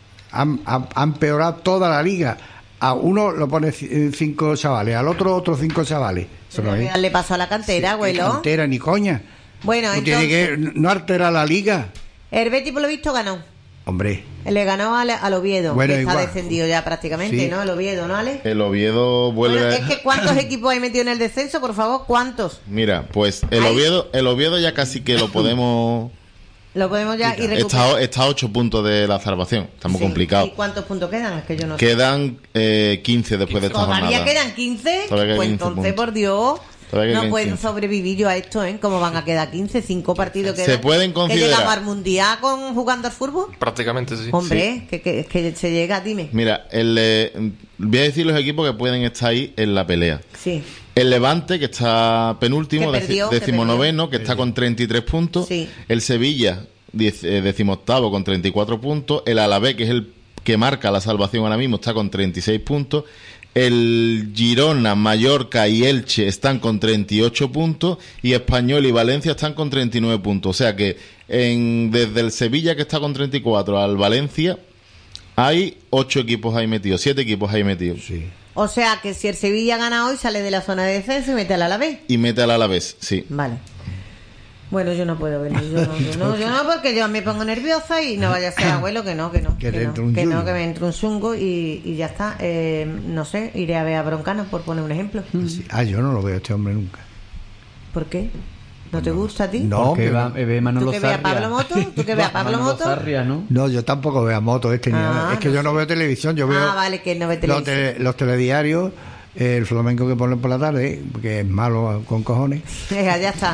han peorado toda la liga. A uno lo pone 5 chavales, al otro otros 5 chavales. Eso no es. le pasó a la cantera, Ni abuelo. cantera ni coña. Bueno, No tiene entonces, que no alterar la liga. el Betis por lo visto ganó. Hombre. Le ganó al Oviedo, Bueno, que está igual. descendido ya prácticamente, Sí. ¿no? El Oviedo, ¿no, Ale? El Oviedo vuelve... Bueno, es que ¿cuántos equipos hay metido en el descenso, por favor? ¿Cuántos? Mira, pues el Oviedo ya casi que lo podemos... Lo podemos ya ir recuperando. Está a 8 puntos de la salvación. Está muy Sí. complicado. ¿Y cuántos puntos quedan? Es que yo no sé. Quedan 15 después de esta ¿Todavía jornada. quedan 15? Todavía quedan Pues 15 entonces, puntos. por Dios, Todavía no quedan puedo 15. sobrevivir yo a esto, ¿eh? ¿Cómo van a quedar 15? 5 partidos quedan. Se pueden ¿Que considerar- llegamos al Mundial jugando al fútbol? Prácticamente sí. Hombre, que se llega, dime. Mira, voy a decir los equipos que pueden estar ahí en la pelea. Sí. El Levante, que está penúltimo, Que perdió, que decimonoveno, que está con 33 puntos. Sí. El Sevilla, decimoctavo, con 34 puntos. El Alavés, que es el que marca la salvación ahora mismo, está con 36 puntos. El Girona, Mallorca y Elche están con 38 puntos. Y Español y Valencia están con 39 puntos. O sea que desde el Sevilla, que está con 34, al Valencia, hay 8 equipos ahí metidos, 7 equipos ahí metidos. Sí. O sea, que si el Sevilla gana hoy, sale de la zona de descenso y mete al Alavés. Y mete al Alavés, sí. Vale. Bueno, yo no puedo venir. Yo no, porque yo me pongo nerviosa y no vaya a ser, abuelo, que no, Que te entre un que yungo. me entre un zungo y ya está. No sé, iré a ver a Broncano, por poner un ejemplo. Sí. Yo no lo veo a este hombre nunca. ¿Por qué? ¿No te gusta a ti? No, Porque hombre, ve Manolo ¿Tú que veas a Sarria. Pablo Moto? ¿Tú que veas a Pablo Manolo Moto? Sarria, ¿no? No, yo tampoco veo a Moto ni nada. Es que yo no veo televisión, yo veo Vale, que no ve los, televisión. los telediarios, el flamenco que ponen por la tarde, que es malo con cojones, Ya está.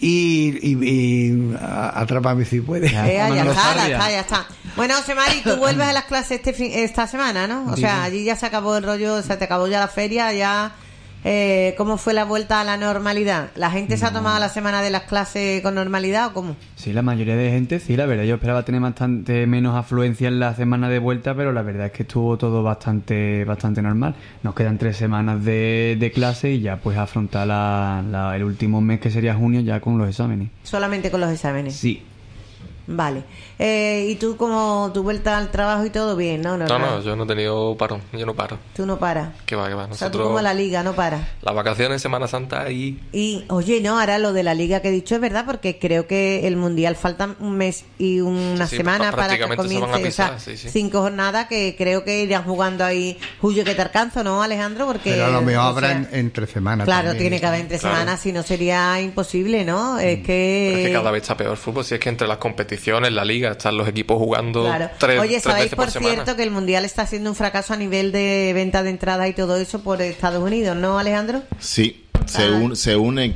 y Atrápame si puedes. Ya está. Bueno, José Mari, tú vuelves a las clases esta semana, ¿no? O sea, allí ya se acabó el rollo, se te acabó ya la feria, ya... ¿Cómo fue la vuelta a la normalidad? ¿La gente se ha tomado la semana de las clases con normalidad o cómo? Sí, la mayoría de gente, sí, la verdad. Yo esperaba tener bastante menos afluencia en la semana de vuelta, pero la verdad es que estuvo todo bastante normal. Nos quedan 3 semanas de clase y ya pues afrontar el último mes, que sería junio, ya con los exámenes. Solamente con los exámenes. Sí. Vale. ¿Y tú, como tu vuelta al trabajo y todo bien, no? No, yo no he tenido parón, yo no paro. Tú no paras. Que va. O sea, tú Nosotros, como la liga, no paras. las vacaciones, Semana Santa y... Y, oye, no, ahora lo de la liga que he dicho es verdad, porque creo que el Mundial falta un mes y una Sí, semana para que prácticamente se van a comience, pisar, o sea, sí. 5 jornadas que creo que irán jugando ahí. Julio, que te alcanzo, ¿no, Alejandro? Porque, Pero a lo mejor o habrá sea, entre semanas. claro, también. tiene que haber entre Claro. semanas, si no sería imposible, ¿no? Es Es que que... cada vez está peor el fútbol. Si es que entre las competiciones, la liga, están los equipos jugando Claro. tres Oye, ¿sabéis veces por por semana. cierto que el Mundial está siendo un fracaso a nivel de venta de entradas y todo eso por Estados Unidos, ¿no, Alejandro? Sí, se une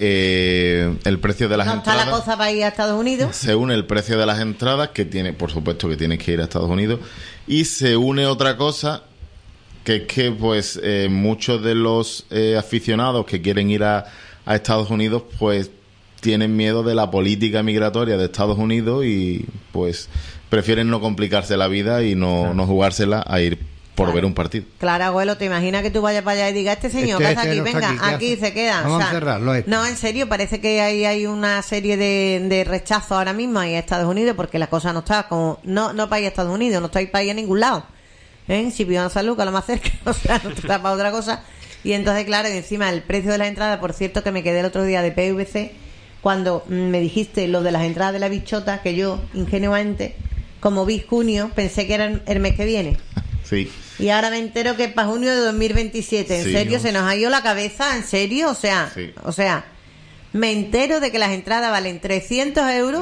que el precio de las No está entradas... la cosa para ir a Estados Unidos. Se une el precio de las entradas, que tiene, por supuesto que tienes que ir a Estados Unidos, y se une otra cosa, que es que pues muchos de los aficionados que quieren ir a Estados Unidos pues tienen miedo de la política migratoria de Estados Unidos y pues prefieren no complicarse la vida y no jugársela a ir por ver un partido. Claro, abuelo, ¿te imaginas que tú vayas para allá y digas, este señor que hace aquí, no está venga, aquí, ¿qué aquí hace? se queda? Vamos a encerrarlo, este. No, en serio, parece que hay una serie de rechazo ahora mismo ahí a Estados Unidos, porque la cosa no está como... No para ir a Estados Unidos, no está para ir a ningún lado. Si vivan a San Lucas, lo más cerca, o sea, no está para otra cosa. Y entonces, claro, y encima el precio de la entrada, por cierto, que me quedé el otro día de PVC, cuando me dijiste lo de las entradas de la bichota, que yo, ingenuamente, como vi junio, pensé que era el mes que viene. Sí. Y ahora me entero que es para junio de 2027. ¿En Sí, serio? no. ¿Se nos ha ido la cabeza? ¿En serio? O sea, Sí. me entero de que las entradas valen 300 euros.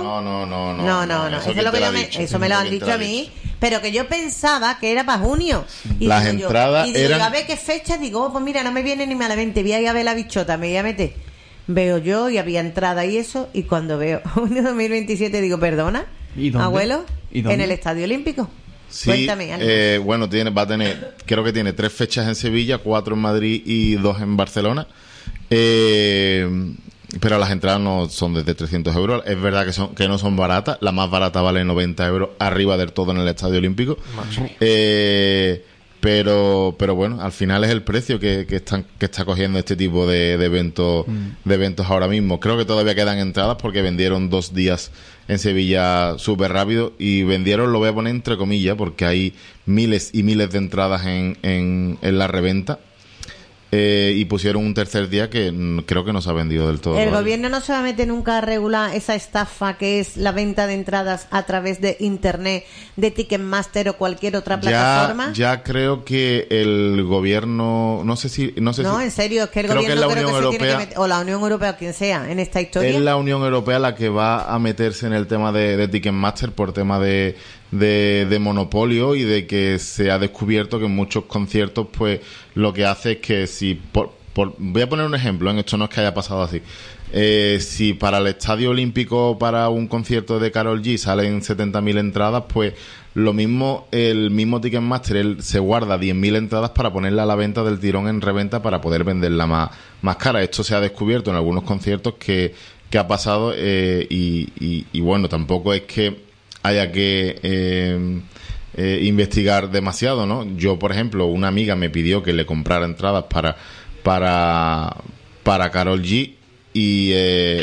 No. Eso es lo que yo eso me lo han dicho a mí. Pero que yo pensaba que era para junio. Y Las digo yo, entradas y digo, eran- yo, a ver qué fecha. Digo, pues mira, no me viene ni malamente. Voy a ir a ver la bichota, me voy a meter. Veo yo y había entrada y eso. Y cuando veo junio 2027, digo, perdona, ¿Y dónde? abuelo, ¿Y dónde? en el Estadio Olímpico. Sí, Cuéntame, Ánimo. bueno, va a tener, creo que tiene 3 fechas en Sevilla, 4 en Madrid y 2 en Barcelona. Pero las entradas no son desde 300 euros. Es verdad que no son baratas. La más barata vale 90 euros arriba del todo en el Estadio Olímpico. Pero bueno, al final es el precio que está cogiendo este tipo de eventos ahora mismo. Creo que todavía quedan entradas porque vendieron 2 días en Sevilla súper rápido y vendieron, lo voy a poner entre comillas, porque hay miles y miles de entradas en la reventa. y pusieron un tercer día que creo que no se ha vendido del todo. El gobierno no se va a meter nunca a regular esa estafa que es la venta de entradas a través de internet, de Ticketmaster o cualquier otra plataforma. Ya creo que el gobierno, no, en serio, es que el creo gobierno que creo que se Europea, tiene que meter, o la Unión Europea o quien sea, en esta historia. Es la Unión Europea la que va a meterse en el tema de Ticketmaster por tema de monopolio y de que se ha descubierto que en muchos conciertos pues lo que hace es que si voy a poner un ejemplo, esto no es que haya pasado así, si para el Estadio Olímpico para un concierto de Karol G salen 70.000 entradas, pues lo mismo, el mismo Ticketmaster él se guarda 10.000 entradas para ponerla a la venta del tirón en reventa para poder venderla más cara. Esto se ha descubierto en algunos conciertos que ha pasado y bueno, tampoco es que haya que investigar demasiado, ¿no? Yo, por ejemplo, una amiga me pidió que le comprara entradas para Karol G y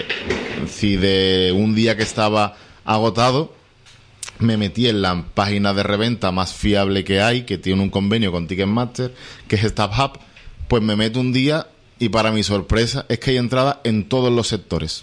si de un día que estaba agotado me metí en la página de reventa más fiable que hay, que tiene un convenio con Ticketmaster, que es StubHub, pues me meto un día y para mi sorpresa es que hay entradas en todos los sectores.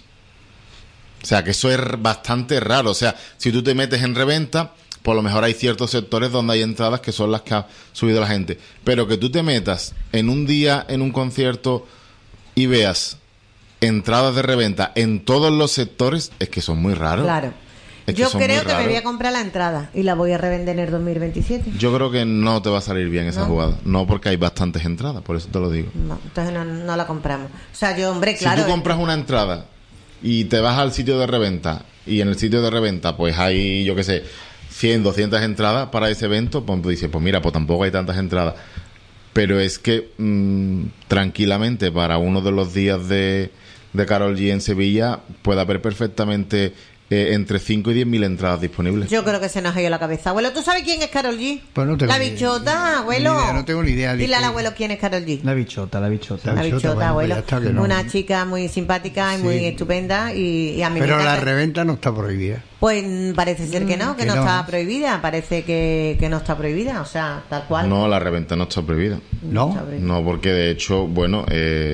O sea, que eso es bastante raro. O sea, si tú te metes en reventa, por lo mejor hay ciertos sectores donde hay entradas que son las que ha subido la gente. Pero que tú te metas en un día en un concierto y veas entradas de reventa en todos los sectores, es que son muy raros. Claro. Yo creo que me voy a comprar la entrada y la voy a revender en el 2027. Yo creo que no te va a salir bien esa jugada. No, porque hay bastantes entradas, por eso te lo digo. No, entonces no la compramos. O sea, yo, hombre, claro. Si tú compras una entrada y te vas al sitio de reventa y en el sitio de reventa pues hay, yo qué sé, 100, 200 entradas para ese evento, pues dices, pues mira, pues tampoco hay tantas entradas. Pero es que tranquilamente para uno de los días de Karol G en Sevilla puede haber perfectamente entre 5 y 10.000 entradas disponibles. Yo creo que se nos ha ido la cabeza. Abuelo, ¿tú sabes quién es Karol G? Pues no tengo la bichota, abuelo. No tengo ni idea. Dile al abuelo quién es Karol G. La bichota. La bichota, abuelo. Una chica muy simpática y muy estupenda y a mí Pero me encanta. la reventa no está prohibida. Pues parece ser que no está prohibida. Parece que no está prohibida, o sea, tal cual. No, la reventa no está prohibida. ¿No? No, porque de hecho, bueno,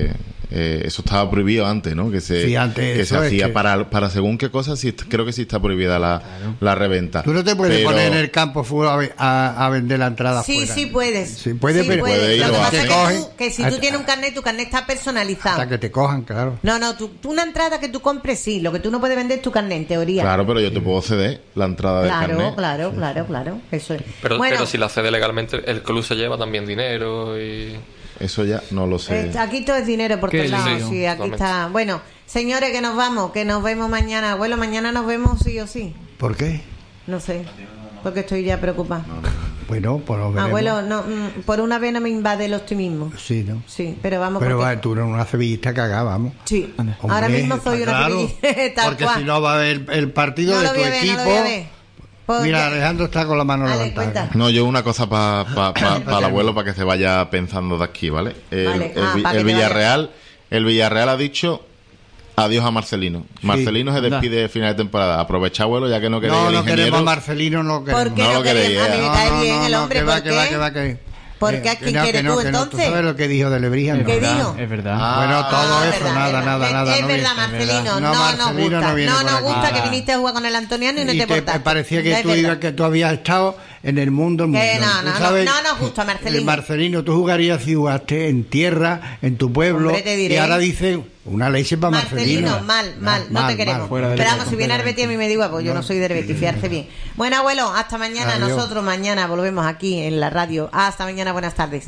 eso estaba prohibido antes, ¿no? Que se hacía para según qué cosas, sí, creo que sí está prohibida la reventa. Tú no te puedes poner en el campo a vender la entrada sí, fuera. Sí puedes. Sí, puedes, pero puede ir, lo que pasa te es que si tú tienes un carnet, tu carnet está personalizado. Hasta que te cojan, claro. No, tú una entrada que tú compres, sí. Lo que tú no puedes vender es tu carnet, en teoría. Claro, pero yo te puedo ceder la entrada del carnet. Claro. Eso es. Pero si la cede legalmente, el club se lleva también dinero y... Eso ya no lo sé. Aquí todo es dinero por todos lados. Sí, aquí está. Bueno, señores, que nos vamos, que nos vemos mañana. Abuelo, mañana nos vemos sí o sí. ¿Por qué? No sé, porque estoy ya preocupada. Bueno, pues lo veremos. Abuelo, no, por una vez no me invade el optimismo. Sí, ¿no? Sí, pero vamos. Pero tú eres una sevillista cagada, vamos. Sí, hombre, ahora mismo soy una sevillista. Porque si no va a haber el partido de tu equipo. No lo voy a ver. Mira, Alejandro está con la mano levantada. No, yo una cosa para el abuelo para que se vaya pensando de aquí, ¿vale? El Villarreal ha dicho adiós a Marcelino. Sí. Marcelino se despide de final de temporada. Aprovecha, abuelo, ya que no queréis el ingeniero. No queremos a Marcelino, no queremos. ¿Por qué no lo queréis? A mí me cae bien el hombre, ¿por qué? ¿Por qué? ¿A quién quieres tú, entonces? ¿Tú sabes lo que dijo de Lebrija? ¿Qué dijo? Es verdad. Bueno, todo eso, nada. Es verdad, Marcelino, no nos gusta. No nos gusta que viniste a jugar con el Antoniano y no te portaste. Me parecía que tú habías estado en el mundo. No nos gusta, Marcelino. Marcelino, tú jugarías si jugaste en tierra, en tu pueblo. Hombre, te diré. Y ahora dice una ley para Marcelino. Mal, no te queremos. Pero vamos, si viene Arbeti a mí me digo, pues yo no soy de Arbeti, fiarse bien. Bueno, abuelo, hasta mañana. Adiós. Nosotros mañana volvemos aquí en la radio. Hasta mañana, buenas tardes.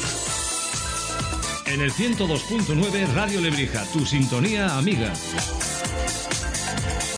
En el 102.9 Radio Lebrija, tu sintonía amiga.